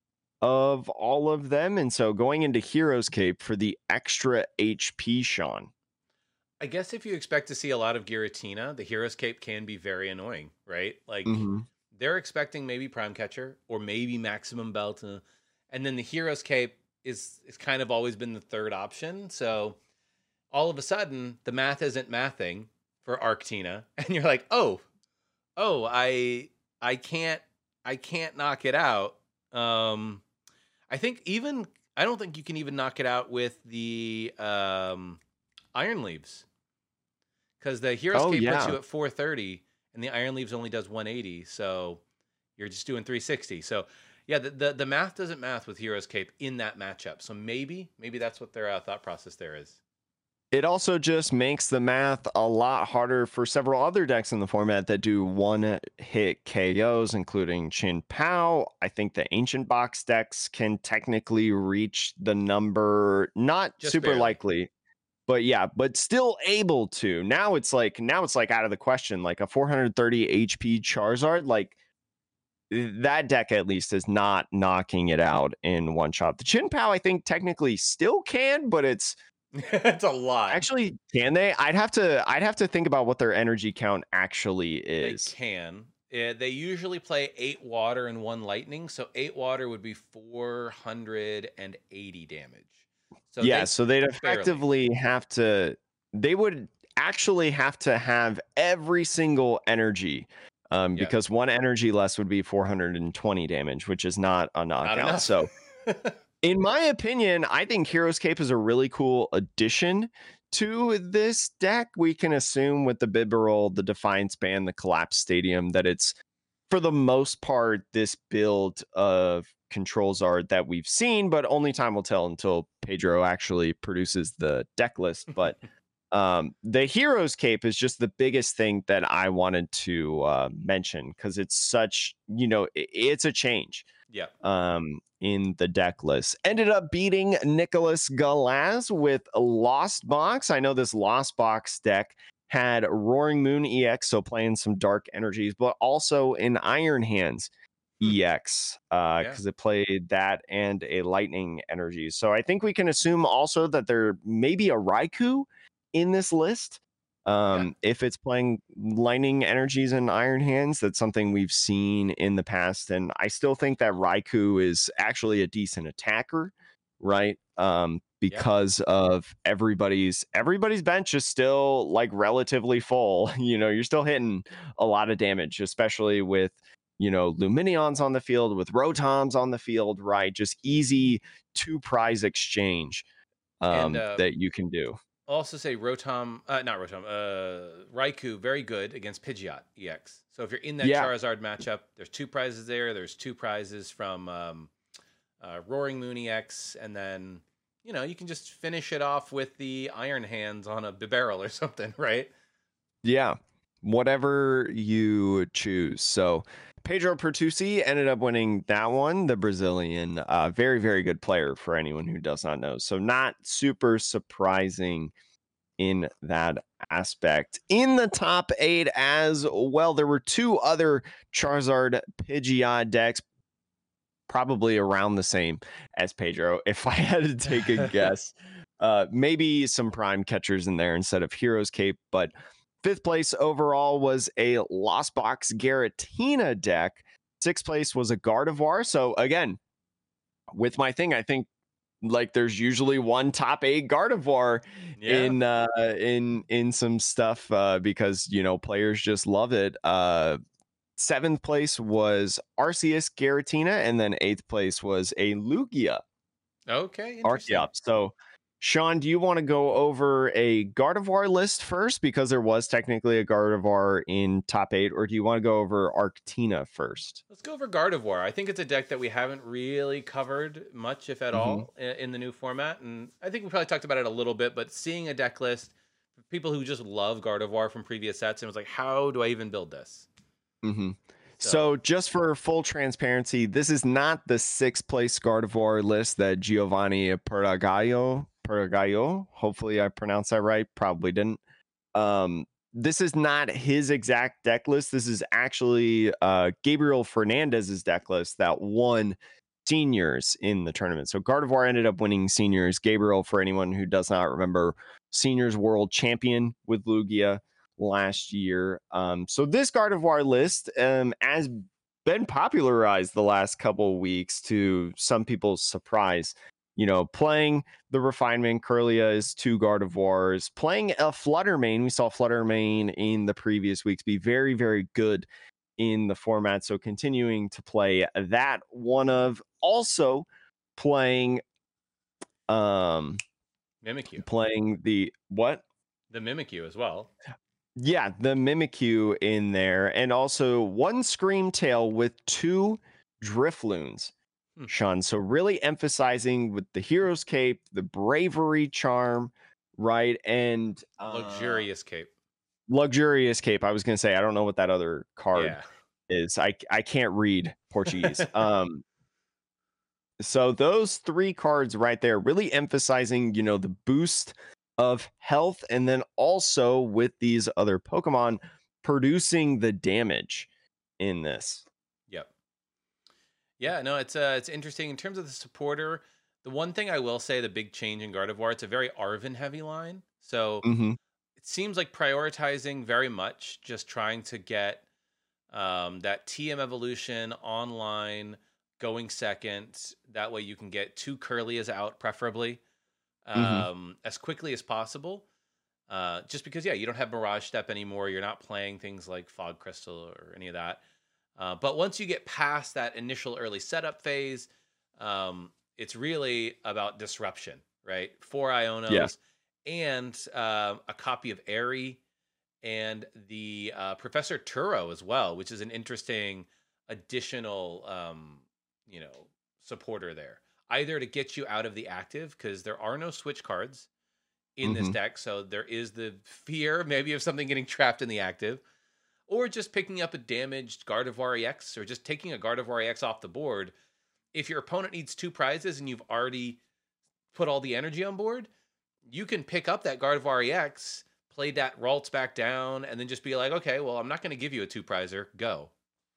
of all of them. And so going into Hero's Cape for the extra H P, Sean. I guess if you expect to see a lot of Giratina, the Hero's Cape can be very annoying, right? Like Mm-hmm. they're expecting maybe Prime Catcher or maybe Maximum Belt, uh, and then the Hero's Cape is is kind of always been the third option. So all of a sudden, the math isn't mathing for Arctina, and you're like, oh, oh, I I can't I can't knock it out. Um, I think even I don't think you can even knock it out with the um, Iron Leaves, because the Hero's Oh, Cape puts yeah. you at four thirty, and the Iron Leaves only does one eighty. So you're just doing three sixty. So yeah, the, the the math doesn't math with Hero's Cape in that matchup. So maybe maybe that's what their uh, thought process there is. It also just makes the math a lot harder for several other decks in the format that do one hit K Os, including Chin Pao. I think the Ancient Box decks can technically reach the number, not Just super barely. likely, but yeah, but still able to. Now it's like now it's like out of the question. Like a four hundred thirty H P Charizard, like that deck at least is not knocking it out in one shot. The Chin Pao, I think, technically still can, but it's It's a lot. actually, can they? I'd have to I'd have to think about what their energy count actually They is. can. Eh, they usually play eight water and one lightning, so eight water would be four hundred eighty damage. So Yeah, they so they'd barely. effectively have to they would actually have to have every single energy, um, Yeah, because one energy less would be four hundred twenty damage, which is not a not knockout. enough. So, in my opinion, I think Hero's Cape is a really cool addition to this deck. We can assume with the Bibarel, the Defiance Band, the Collapse Stadium, that it's for the most part this build of controls art that we've seen, but only time will tell until Pedro actually produces the deck list. But um, the Hero's Cape is just the biggest thing that I wanted to uh, mention because it's such, you know, i- it's a change Yeah. um, in the deck list. Ended up beating Nicholas Galaz with a Lost Box. I know this Lost Box deck had Roaring Moon E X, so playing some dark energies, but also an Iron Hands Hmm. E X uh, Yeah. because it played that and a Lightning energy. So I think we can assume also that there may be a Raikou in this list. Yeah. Um, if it's playing lightning energies and iron hands, that's something we've seen in the past. And I still think that Raikou is actually a decent attacker, right? Um, Yeah. because of everybody's everybody's bench is still like relatively full. You know, you're still hitting a lot of damage, especially with, you know, Luminions on the field, with Rotoms on the field, right? Just easy two prize exchange And um, uh, that you can do. I'll also say Rotom, uh, not Rotom, uh, Raikou, very good against Pidgeot E X. So if you're in that Yeah. Charizard matchup, there's two prizes there. There's two prizes from um, uh, Roaring Moon E X, and then you know you can just finish it off with the Iron Hands on a Bibarel or something, right? Yeah, whatever you choose. So Pedro Pertusi ended up winning that one, the Brazilian. Uh, very, very good player for anyone who does not know. So not super surprising in that aspect. In the top eight as well, there were two other Charizard Pidgeot decks, probably around the same as Pedro. If I had to take a guess, uh, maybe some prime catchers in there instead of Hero's Cape, but fifth place overall was a Lost Box Garatina deck. Sixth place was a Gardevoir. So again, with my thing, I think like there's usually one top eight Gardevoir Yeah. in uh in in some stuff uh because you know players just love it. Uh seventh place was Arceus Garatina, and then eighth place was a Lugia Okay, interesting. Archeops. So, Sean, do you want to go over a Gardevoir list first because there was technically a Gardevoir in top eight, or do you want to go over Arctina first? Let's go over Gardevoir. I think it's a deck that we haven't really covered much, if at Mm-hmm. all, i- in the new format. And I think we probably talked about it a little bit, but seeing a deck list for people who just love Gardevoir from previous sets and was like, how do I even build this? Mm-hmm. So, So, just for full transparency, this is not the sixth place Gardevoir list that Giovanni Peragaio, Peragaio, hopefully I pronounced that right, probably didn't. Um, this is not his exact deck list. This is actually uh, Gabriel Fernandez's deck list that won seniors in the tournament. So Gardevoir ended up winning seniors. Gabriel, for anyone who does not remember, seniors world champion with Lugia last year. Um, so this Gardevoir list um, has been popularized the last couple of weeks to some people's surprise. You know, playing the Refinement, Curlia is two Gardevoirs. Playing a Fluttermane, we saw Fluttermane in the previous weeks be very, very good in the format. So continuing to play that one of also playing um Mimikyu. playing the what? The Mimikyu as well. Yeah, the Mimikyu in there, and also one Scream Tail with two Drifloons. Hmm. Sean. So really emphasizing with the Hero's Cape, the Bravery Charm, right? And uh, Luxurious Cape. Luxurious Cape. I was going to say, I don't know what that other card Yeah. is. I, I can't read Portuguese. um, so those three cards right there really emphasizing, you know, the boost of health, and then also with these other Pokemon producing the damage in this. Yep. Yeah, no, it's uh, it's interesting in terms of the supporter. The one thing I will say, the big change in Gardevoir, it's a very Arven heavy line. So Hmm. it seems like prioritizing very much, just trying to get um, that T M evolution online going second. That way you can get two Curlias out, preferably Hmm. um, as quickly as possible. Uh, just because, yeah, you don't have Mirage Step anymore. You're not playing things like Fog Crystal or any of that. Uh, but once you get past that initial early setup phase, um, it's really about disruption, right? Four Yeah. Ionos and uh, a copy of Airy and the uh, Professor Turo as well, which is an interesting additional, um, you know, supporter there. Either to get you out of the active, because there are no switch cards in this Hmm. deck, so there is the fear maybe of something getting trapped in the active, or just picking up a damaged Gardevoir E X, or just taking a Gardevoir E X off the board. If your opponent needs two prizes and you've already put all the energy on board, you can pick up that Gardevoir E X, play that Ralts back down, and then just be like, okay, well, I'm not going to give you a two prizer. Go.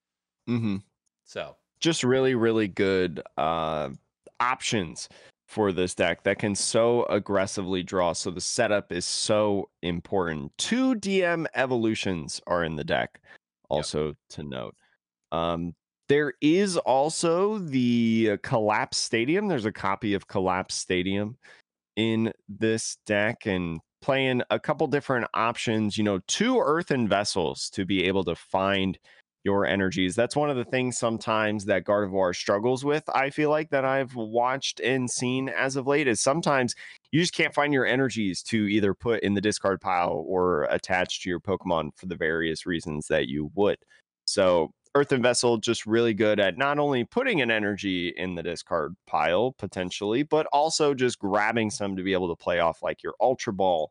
Hmm. So, Just really, really good uh, options for this deck that can so aggressively draw. So the setup is so important. Two D M evolutions are in the deck, yep. also to note. Um, there is also the uh, Collapse Stadium. There's a copy of Collapse Stadium in this deck, and playing a couple different options, you know, two earthen vessels to be able to find your energies. That's one of the things sometimes that Gardevoir struggles with. I feel like that I've watched and seen as of late is sometimes you just can't find your energies to either put in the discard pile or attach to your Pokemon for the various reasons that you would. So Earthen Vessel just really good at not only putting an energy in the discard pile potentially, but also just grabbing some to be able to play off like your Ultra Ball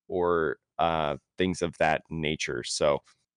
or uh, things of that nature. So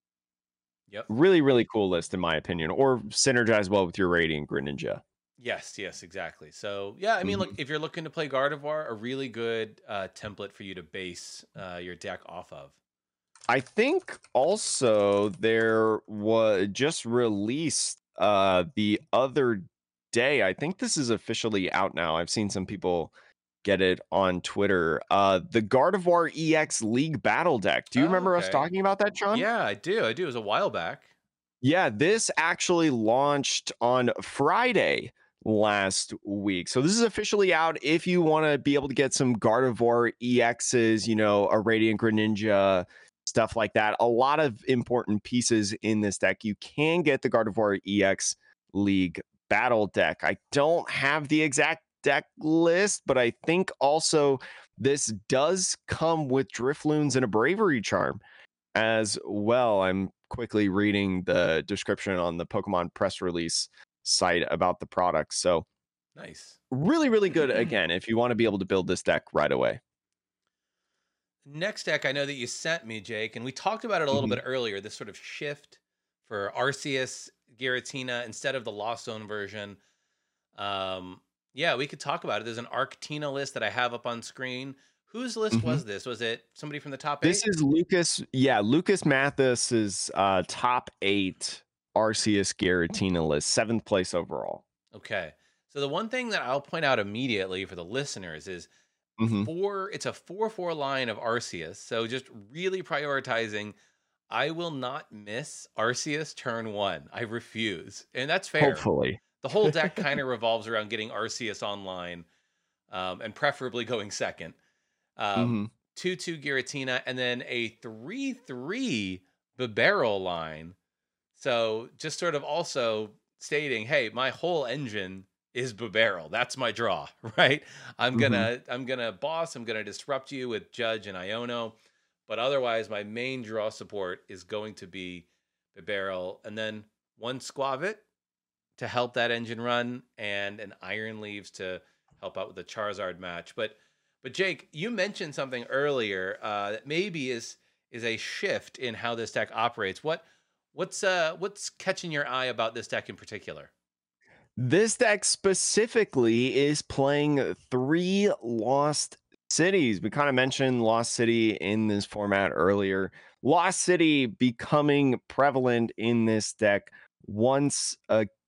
Yep. really, really cool list in my opinion, or synergize well with your Radiant Greninja. Yes, yes, exactly. So, yeah, I mean, look, Mhm. if you're looking to play Gardevoir, a really good uh, template for you to base uh, your deck off of. I think also there was just released uh the other day. I think this is officially out now. I've seen some people get it on Twitter. Uh the Gardevoir E X League Battle Deck. Do you Oh, remember us okay. talking about that, Sean? Yeah, I do. I do. It was a while back. Yeah, this actually launched on Friday last week. So this is officially out. If you want to be able to get some Gardevoir E Xs, you know, a Radiant Greninja, stuff like that. A lot of important pieces in this deck. You can get the Gardevoir E X League Battle Deck. I don't have the exact deck list, but I think also this does come with Drifloons and a Bravery Charm as well. I'm quickly reading the description on the Pokemon press release site about the product. So, Nice. really, really good again if you want to be able to build this deck right away. Next deck I know that you sent me, Jake, and we talked about it a little Mhm. bit earlier, this sort of shift for Arceus, Giratina instead of the Lost Zone version. Um, yeah, we could talk about it. There's an Arctina list that I have up on screen. Whose list Mhm. was this? Was it somebody from the top This eight? is Lucas. Yeah, Lucas Mathis's uh, top eight Arceus Giratina list, seventh place overall. Okay. So the one thing that I'll point out immediately for the listeners is Mhm. four it's a four four line of Arceus. So just really prioritizing I will not miss Arceus turn one. I refuse. And that's fair. Hopefully. The whole deck kind of revolves around getting Arceus online, um, and preferably going second. Um, Mhm. two two Giratina, and then a three three Bibarel line. So just sort of also stating, hey, my whole engine is Bibarel. That's my draw, right? I'm Mhm. gonna I'm gonna boss. I'm gonna disrupt you with Judge and Iono, but otherwise, my main draw support is going to be Bibarel, and then one Squavit to help that engine run, and an Iron Leaves to help out with the Charizard match. But but Jake, you mentioned something earlier uh, that maybe is is a shift in how this deck operates. What what's uh what's catching your eye about this deck in particular? This deck specifically is playing three Lost Cities. We kind of mentioned Lost City in this format earlier. Lost City becoming prevalent in this deck once again.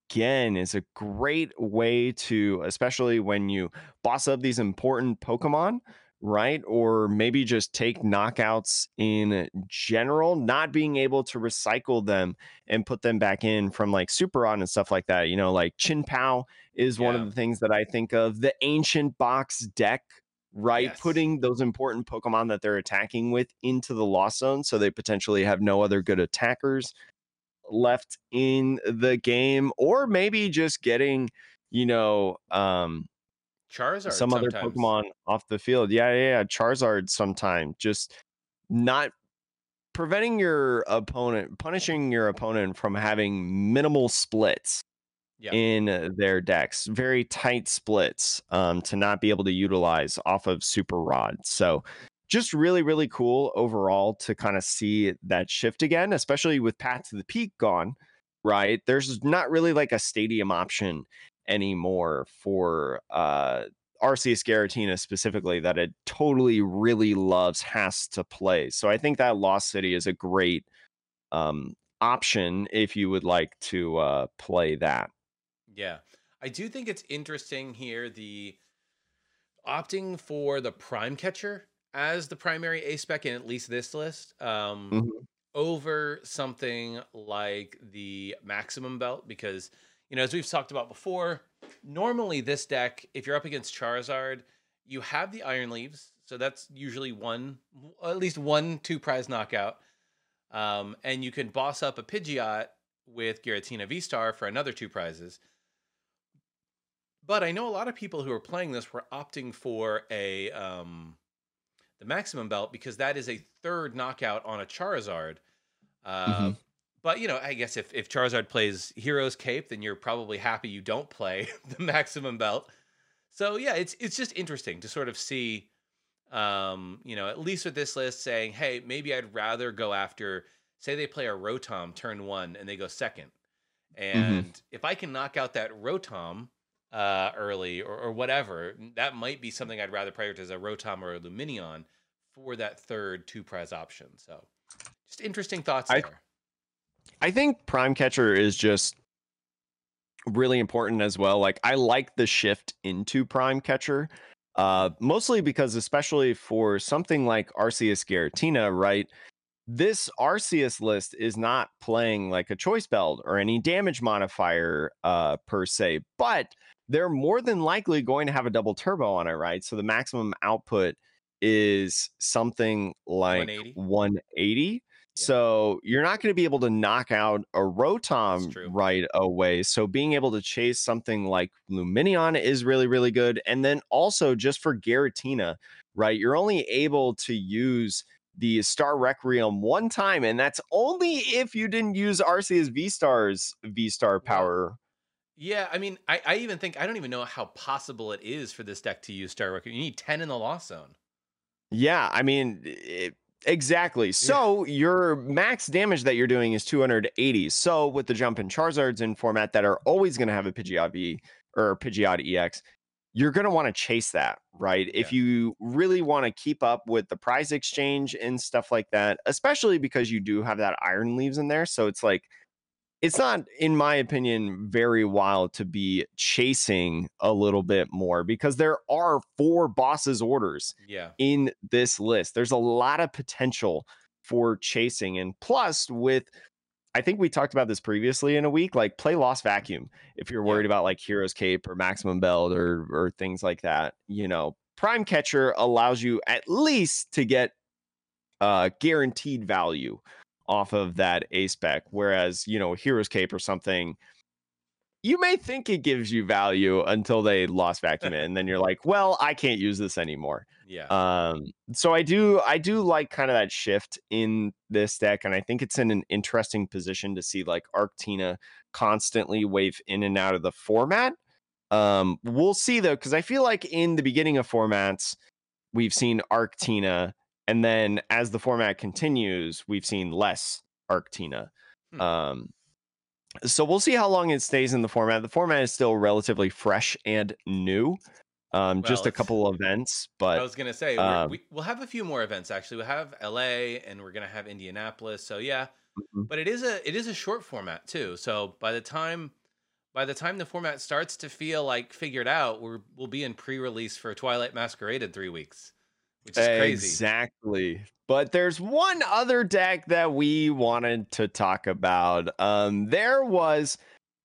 again is a great way to, especially when you boss up these important Pokemon, right? Or maybe just take knockouts in general, not being able to recycle them and put them back in from like Super Rod and stuff like that. You know, like Chin Pao is one of Yeah. the things that I think of. The Ancient Box deck, right? Yes. Putting those important Pokemon that they're attacking with into the Lost Zone so they potentially have no other good attackers left in the game, or maybe just getting, you know, um, Charizard some other sometimes. Pokemon off the field. Yeah, yeah, yeah. Charizard sometime. Just not preventing your opponent, punishing your opponent from having minimal splits Yeah. in their decks, very tight splits, um, to not be able to utilize off of Super Rod. So just really, really cool overall to kind of see that shift again, especially with Path to the Peak gone, right? There's not really like a stadium option anymore for uh Arceus Garatina specifically that it totally really loves has to play. So I think that Lost City is a great um option if you would like to uh play that. Yeah. I do think it's interesting here the opting for the Prime Catcher as the primary A spec in at least this list. Um Mhm. over something like the Maximum Belt because, you know, as we've talked about before, normally this deck, if you're up against Charizard, you have the Iron Leaves, so that's usually one, at least one two prize knockout, um, and you can boss up a Pidgeot with Giratina V Star for another two prizes. But I know a lot of people who are playing this were opting for a um, the Maximum Belt because that is a third knockout on a Charizard. Uh, Mhm. but you know, I guess if if Charizard plays Hero's Cape, then you're probably happy you don't play the Maximum Belt. So yeah, it's it's just interesting to sort of see, um, you know, at least with this list saying, hey, maybe I'd rather go after, say they play a Rotom turn one and they go second, Mhm. and if I can knock out that Rotom uh, early or, or whatever, that might be something I'd rather prioritize a Rotom or a Luminion for that third two prize option. So just interesting thoughts I there. I think Prime Catcher is just really important as well. Like I like the shift into Prime Catcher. Uh, Mhm. mostly because, especially for something like Arceus Giratina, right? This Arceus list is not playing like a choice belt or any damage modifier uh, per se, but they're more than likely going to have a double turbo on it, right? So the maximum output is something like one eighty. one eighty. Yeah, So you're not going to be able to knock out a that's Rotom true. right away. So being able to chase something like Luminion is really, really good. And then also just for Garatina, right? You're only able to use the Star Requiem one time, and that's only if you didn't use Arceus V Star's V Star Well, power. yeah, I mean, I, I even think I don't even know how possible it is for this deck to use Star Record. You need ten in the Lost Zone. Yeah, I mean, it, exactly. Yeah, So your max damage that you're doing is two hundred eighty. So with the jump in Charizards in format that are always going to have a Pidgeot V or Pidgeot E X, you're going to want to chase that, right? If yeah, you really want to keep up with the prize exchange and stuff like that, especially because you do have that Iron Leaves in there. So it's like, it's not, in my opinion, very wild to be chasing a little bit more because there are four bosses orders yeah, in this list. There's a lot of potential for chasing. And plus, with, I think we talked about this previously in a week, like play Lost Vacuum if you're yeah, worried about like Hero's Cape or Maximum Belt or or things like that. You know, Prime Catcher allows you at least to get uh guaranteed value off of that A spec, whereas, you know, Hero's Cape or something, you may think it gives you value until they lost vacuum it, and then you're like, well, I can't use this anymore. yeah, Um, so I do I do like kind of that shift in this deck, and I think it's in an interesting position to see like Arctina constantly wave in and out of the format. Um, we'll see though, because I feel like in the beginning of formats, we've seen Arctina, and then as the format continues, we've seen less Arctina. hmm. Um, so we'll see how long it stays in the format. The format is still relatively fresh and new. Um, just Well, a it's. couple events, I but was gonna say we're, um, we we'll have a few more events actually. We'll have L A and we're gonna have Indianapolis. So yeah, mhm, but it is a it is a short format too. So by the time by the time the format starts to feel like figured out, we're we'll be in pre-release for Twilight Masquerade in three weeks, which is crazy. Exactly. But there's one other deck that we wanted to talk about. Um, there was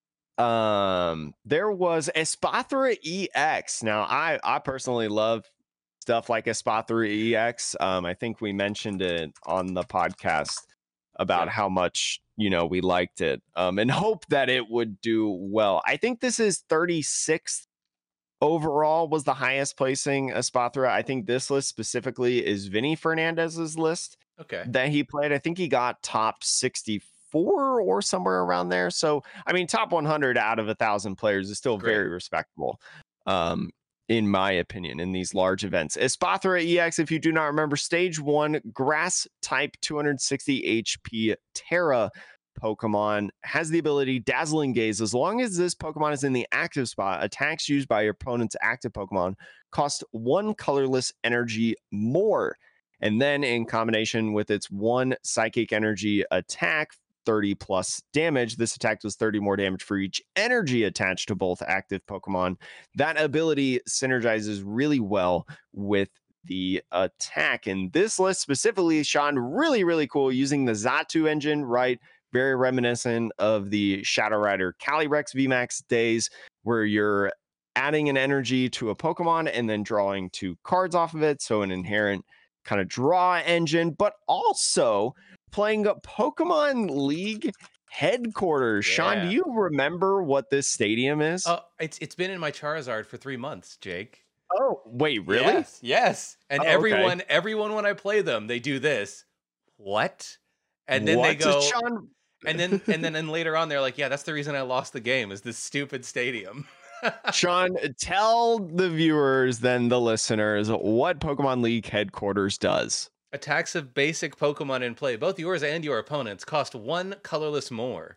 um there was Espathra E X. Now, I I personally love stuff like Espathra E X. Um, I think we mentioned it on the podcast about Yeah. how much, you know, we liked it. Um, and hope that it would do well. I think this is thirty-sixth overall was the highest placing Espathra. I think this list specifically is Vinny Fernandez's list Okay. that he played. I think he got top sixty-four or somewhere around there. So, I mean, top one hundred out of a thousand players is still Great. very respectable, um, in my opinion, in these large events. Espathra E X, if you do not remember, stage one, grass type, two hundred sixty H P Terra Pokemon, has the ability Dazzling Gaze. As long as this Pokemon is in the active spot, attacks used by your opponent's active Pokemon cost one colorless energy more. And then in combination with its one psychic energy attack, thirty plus damage, this attack does thirty more damage for each energy attached to both active Pokemon. That ability synergizes really well with the attack. And this list specifically, Sean, really, really cool, using the Xatu engine, right? Very reminiscent of the Shadow Rider Calyrex V MAX days, where you're adding an energy to a Pokemon and then drawing two cards off of it. So an inherent kind of draw engine, but also playing a Pokemon League headquarters. Yeah. Sean, do you remember what this stadium is? Oh, it's it's been in my Charizard for three months, Jake. Oh, wait, really? Yes, yes. And Oh, okay. everyone, everyone, when I play them, they do this. What? And then they What? go, Sean, and then and then and later on, they're like, yeah, that's the reason I lost the game, is this stupid stadium. Sean, tell the viewers, then the listeners, what Pokemon League headquarters does. Attacks of basic Pokemon in play, both yours and your opponent's, cost one colorless more.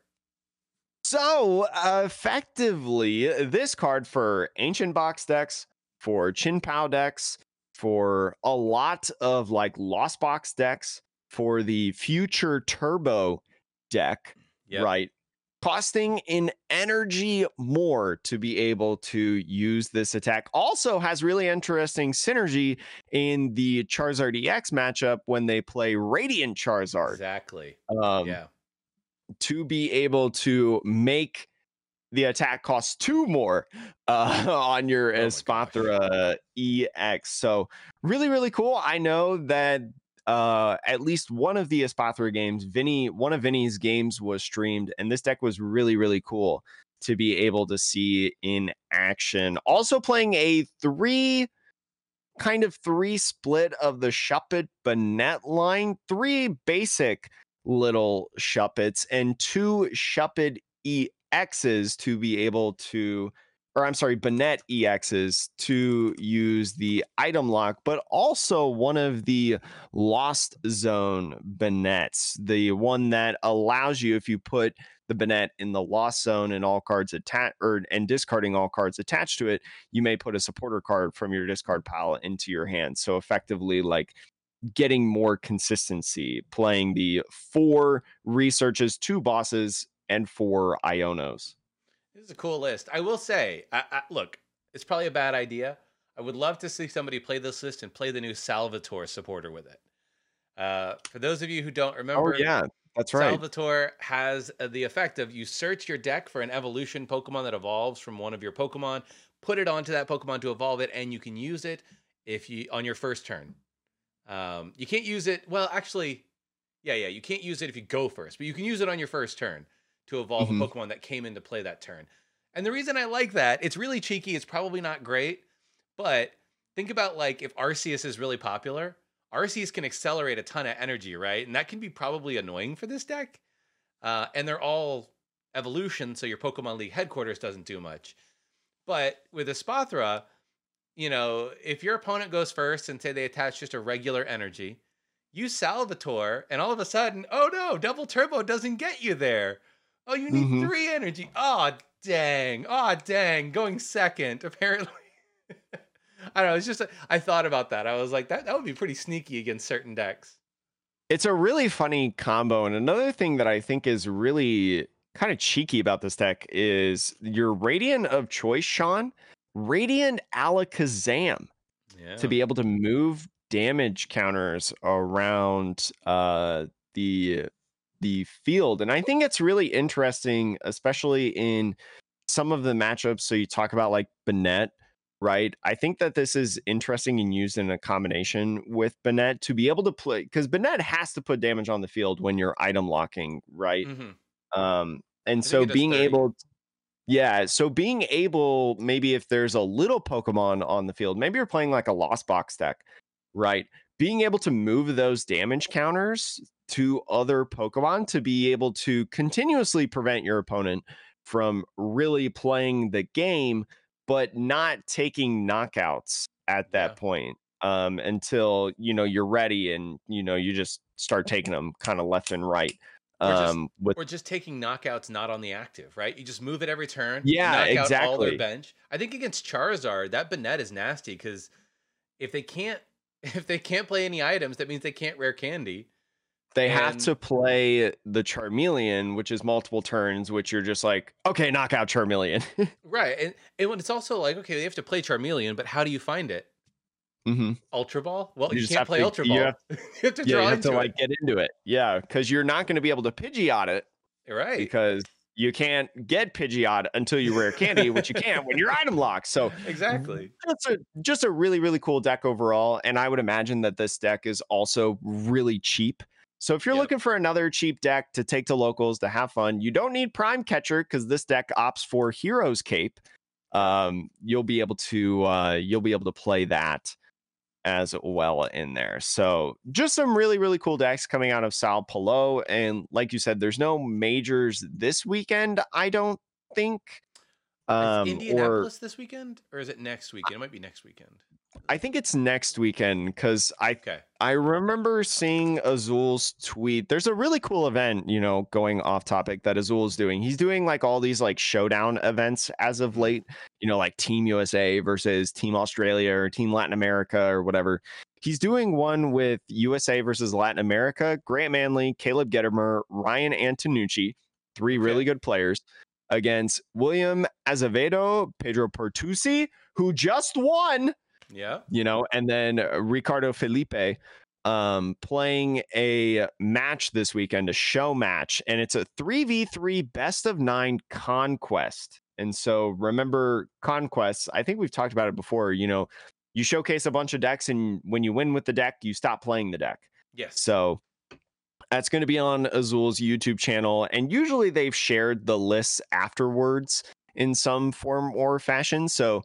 So, uh, effectively, this card for Ancient Box decks, for Chin-Pao decks, for a lot of like Lost Box decks, for the future Turbo deck, Yep. right? Costing an energy more to be able to use this attack. Also has really interesting synergy in the Charizard E X matchup when they play Radiant Charizard. Exactly. Um, Yeah. To be able to make the attack cost two more uh, on your Oh my Espathra E X. So really, really cool. I know that uh, at least one of the Espathra games, Vinny, one of Vinny's games was streamed, and this deck was really, really cool to be able to see in action. Also playing a three, kind of three split of the Shuppet Banette line, three basic little Shuppets and two Shuppet E X's to be able to, or I'm sorry, Banette E X's to use the item lock, but also one of the Lost Zone Banettes, the one that allows you, if you put the Banette in the Lost Zone and all cards attached, or and discarding all cards attached to it, you may put a supporter card from your discard pile into your hand. So effectively, like, getting more consistency, playing the four researches, two bosses, and four Ionos. This is a cool list. I will say, I, I, look, it's probably a bad idea. I would love to see somebody play this list and play the new Salvatore supporter with it. Uh, for those of you who don't remember, oh yeah, that's right. Salvatore has uh, the effect of, you search your deck for an evolution Pokemon that evolves from one of your Pokemon, put it onto that Pokemon to evolve it, and you can use it if you on your first turn. Um, you can't use it. Well, actually, yeah, yeah, you can't use it if you go first, but you can use it on your first turn to evolve Mhm. a Pokemon that came into play that turn. And the reason I like that, it's really cheeky. It's probably not great, but think about, like, if Arceus is really popular, Arceus can accelerate a ton of energy, right? And that can be probably annoying for this deck. Uh, and they're all evolution, so your Pokemon League headquarters doesn't do much. But with Espathra, you know, if your opponent goes first and say they attach just a regular energy, use Salvatore, and all of a sudden, oh no, double turbo doesn't get you there. Oh, you need Mhm. three energy. Oh, dang. Oh, dang. Going second, apparently. I don't know. It's just, I thought about that. I was like, that, that would be pretty sneaky against certain decks. It's a really funny combo. And another thing that I think is really kind of cheeky about this deck is your Radiant of choice, Sean, Radiant Alakazam, Yeah. to be able to move damage counters around uh, the the field. And I think it's really interesting, especially in some of the matchups. So you talk about like Bennett, right? I think that this is interesting and used in a combination with Bennett to be able to play, because Bennett has to put damage on the field when you're item locking, right? Mm-hmm. Um, and I think so it does being thirty. able, yeah, so being able, maybe if there's a little Pokemon on the field, maybe you're playing like a Lost Box deck, right? Being able to move those damage counters to other Pokemon to be able to continuously prevent your opponent from really playing the game, but not taking knockouts at that Yeah. point um, until, you know, you're ready and, you know, you just start taking them kind of left and right. Or just, Um, with or just taking knockouts not on the active, right? You just move it every turn, Yeah, knock out all their exactly. bench. I think against Charizard, that Bennett is nasty because if they can't if they can't play any items, that means they can't rare candy. They have And to play the Charmeleon, which is multiple turns, which you're just like, okay, knock out Charmeleon. right, and and when it's also like, okay, they have to play Charmeleon, but how do you find it? hmm Ultra Ball? Well, You you, just can't have play to- Ultra you Ball. have- you have to Yeah, draw you have into to it. like get into it. Yeah, because you're not going to be able to Pidgeot it Right. because you can't get Pidgeot until you rare candy, which you can't when you're item locked. So exactly. just a just a really really cool deck overall, and I would imagine that this deck is also really cheap. So if you're Yep. looking for another cheap deck to take to locals to have fun, you don't need Prime Catcher because this deck opts for Hero's Cape. Um, you'll be able to uh, you'll be able to play that as well in there. So just some really really cool decks coming out of Sao Paulo, and like you said, there's no majors this weekend. I don't think. Um, is or Indianapolis this weekend, or is it next weekend? It might be next weekend. I think it's next weekend because I Okay. I remember seeing Azul's tweet. There's a really cool event, you know, going off topic that Azul's doing. He's doing like all these like showdown events as of late, you know, like Team U S A versus Team Australia or Team Latin America or whatever. He's doing one with U S A versus Latin America, Grant Manley, Caleb Gettimer, Ryan Antonucci, three really Okay. good players, against William Azevedo, Pedro Pertusi, who just won. Yeah. You know, and then Ricardo Felipe um, playing a match this weekend, a show match, and it's a three v three best of nine conquest. And so remember conquests, I think we've talked about it before, you know, you showcase a bunch of decks, and when you win with the deck, you stop playing the deck. Yes. So that's going to be on Azul's YouTube channel, and usually they've shared the lists afterwards in some form or fashion. So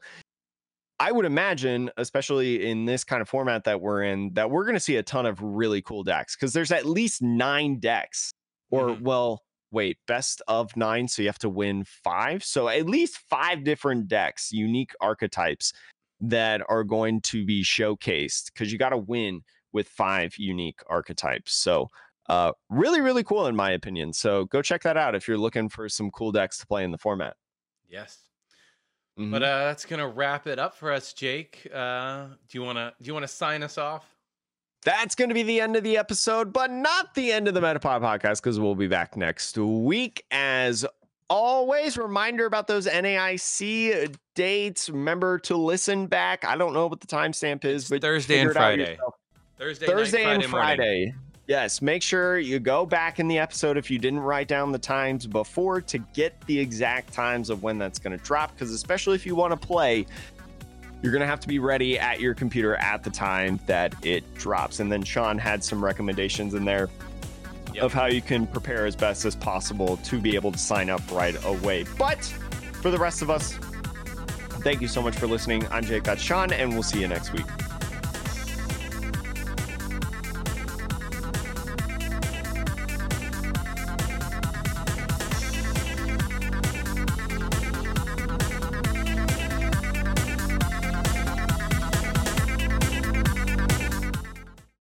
I would imagine, especially in this kind of format that we're in, that we're going to see a ton of really cool decks because there's at least nine decks, or Mhm. well, wait, best of nine. So you have to win five. So at least five different decks, unique archetypes that are going to be showcased because you got to win with five unique archetypes. So uh, really, really cool in my opinion. So go check that out if you're looking for some cool decks to play in the format. Yes. Mhm. But uh, that's gonna wrap it up for us, Jake. Uh, do you wanna do you wanna sign us off? That's going to be the end of the episode, but not the end of the Metapod podcast because we'll be back next week. As always, reminder about those N A I C dates. Remember to listen back. I don't know what the timestamp is, It's but Thursday figure and it out Friday. yourself. Thursday, Thursday night, and Friday morning. Friday. Yes, make sure you go back in the episode if you didn't write down the times before to get the exact times of when that's going to drop, because especially if you want to play, you're going to have to be ready at your computer at the time that it drops. And then Sean had some recommendations in there Yep. of how you can prepare as best as possible to be able to sign up right away. But for the rest of us, thank you so much for listening. I'm Jake, that's Sean, and we'll see you next week.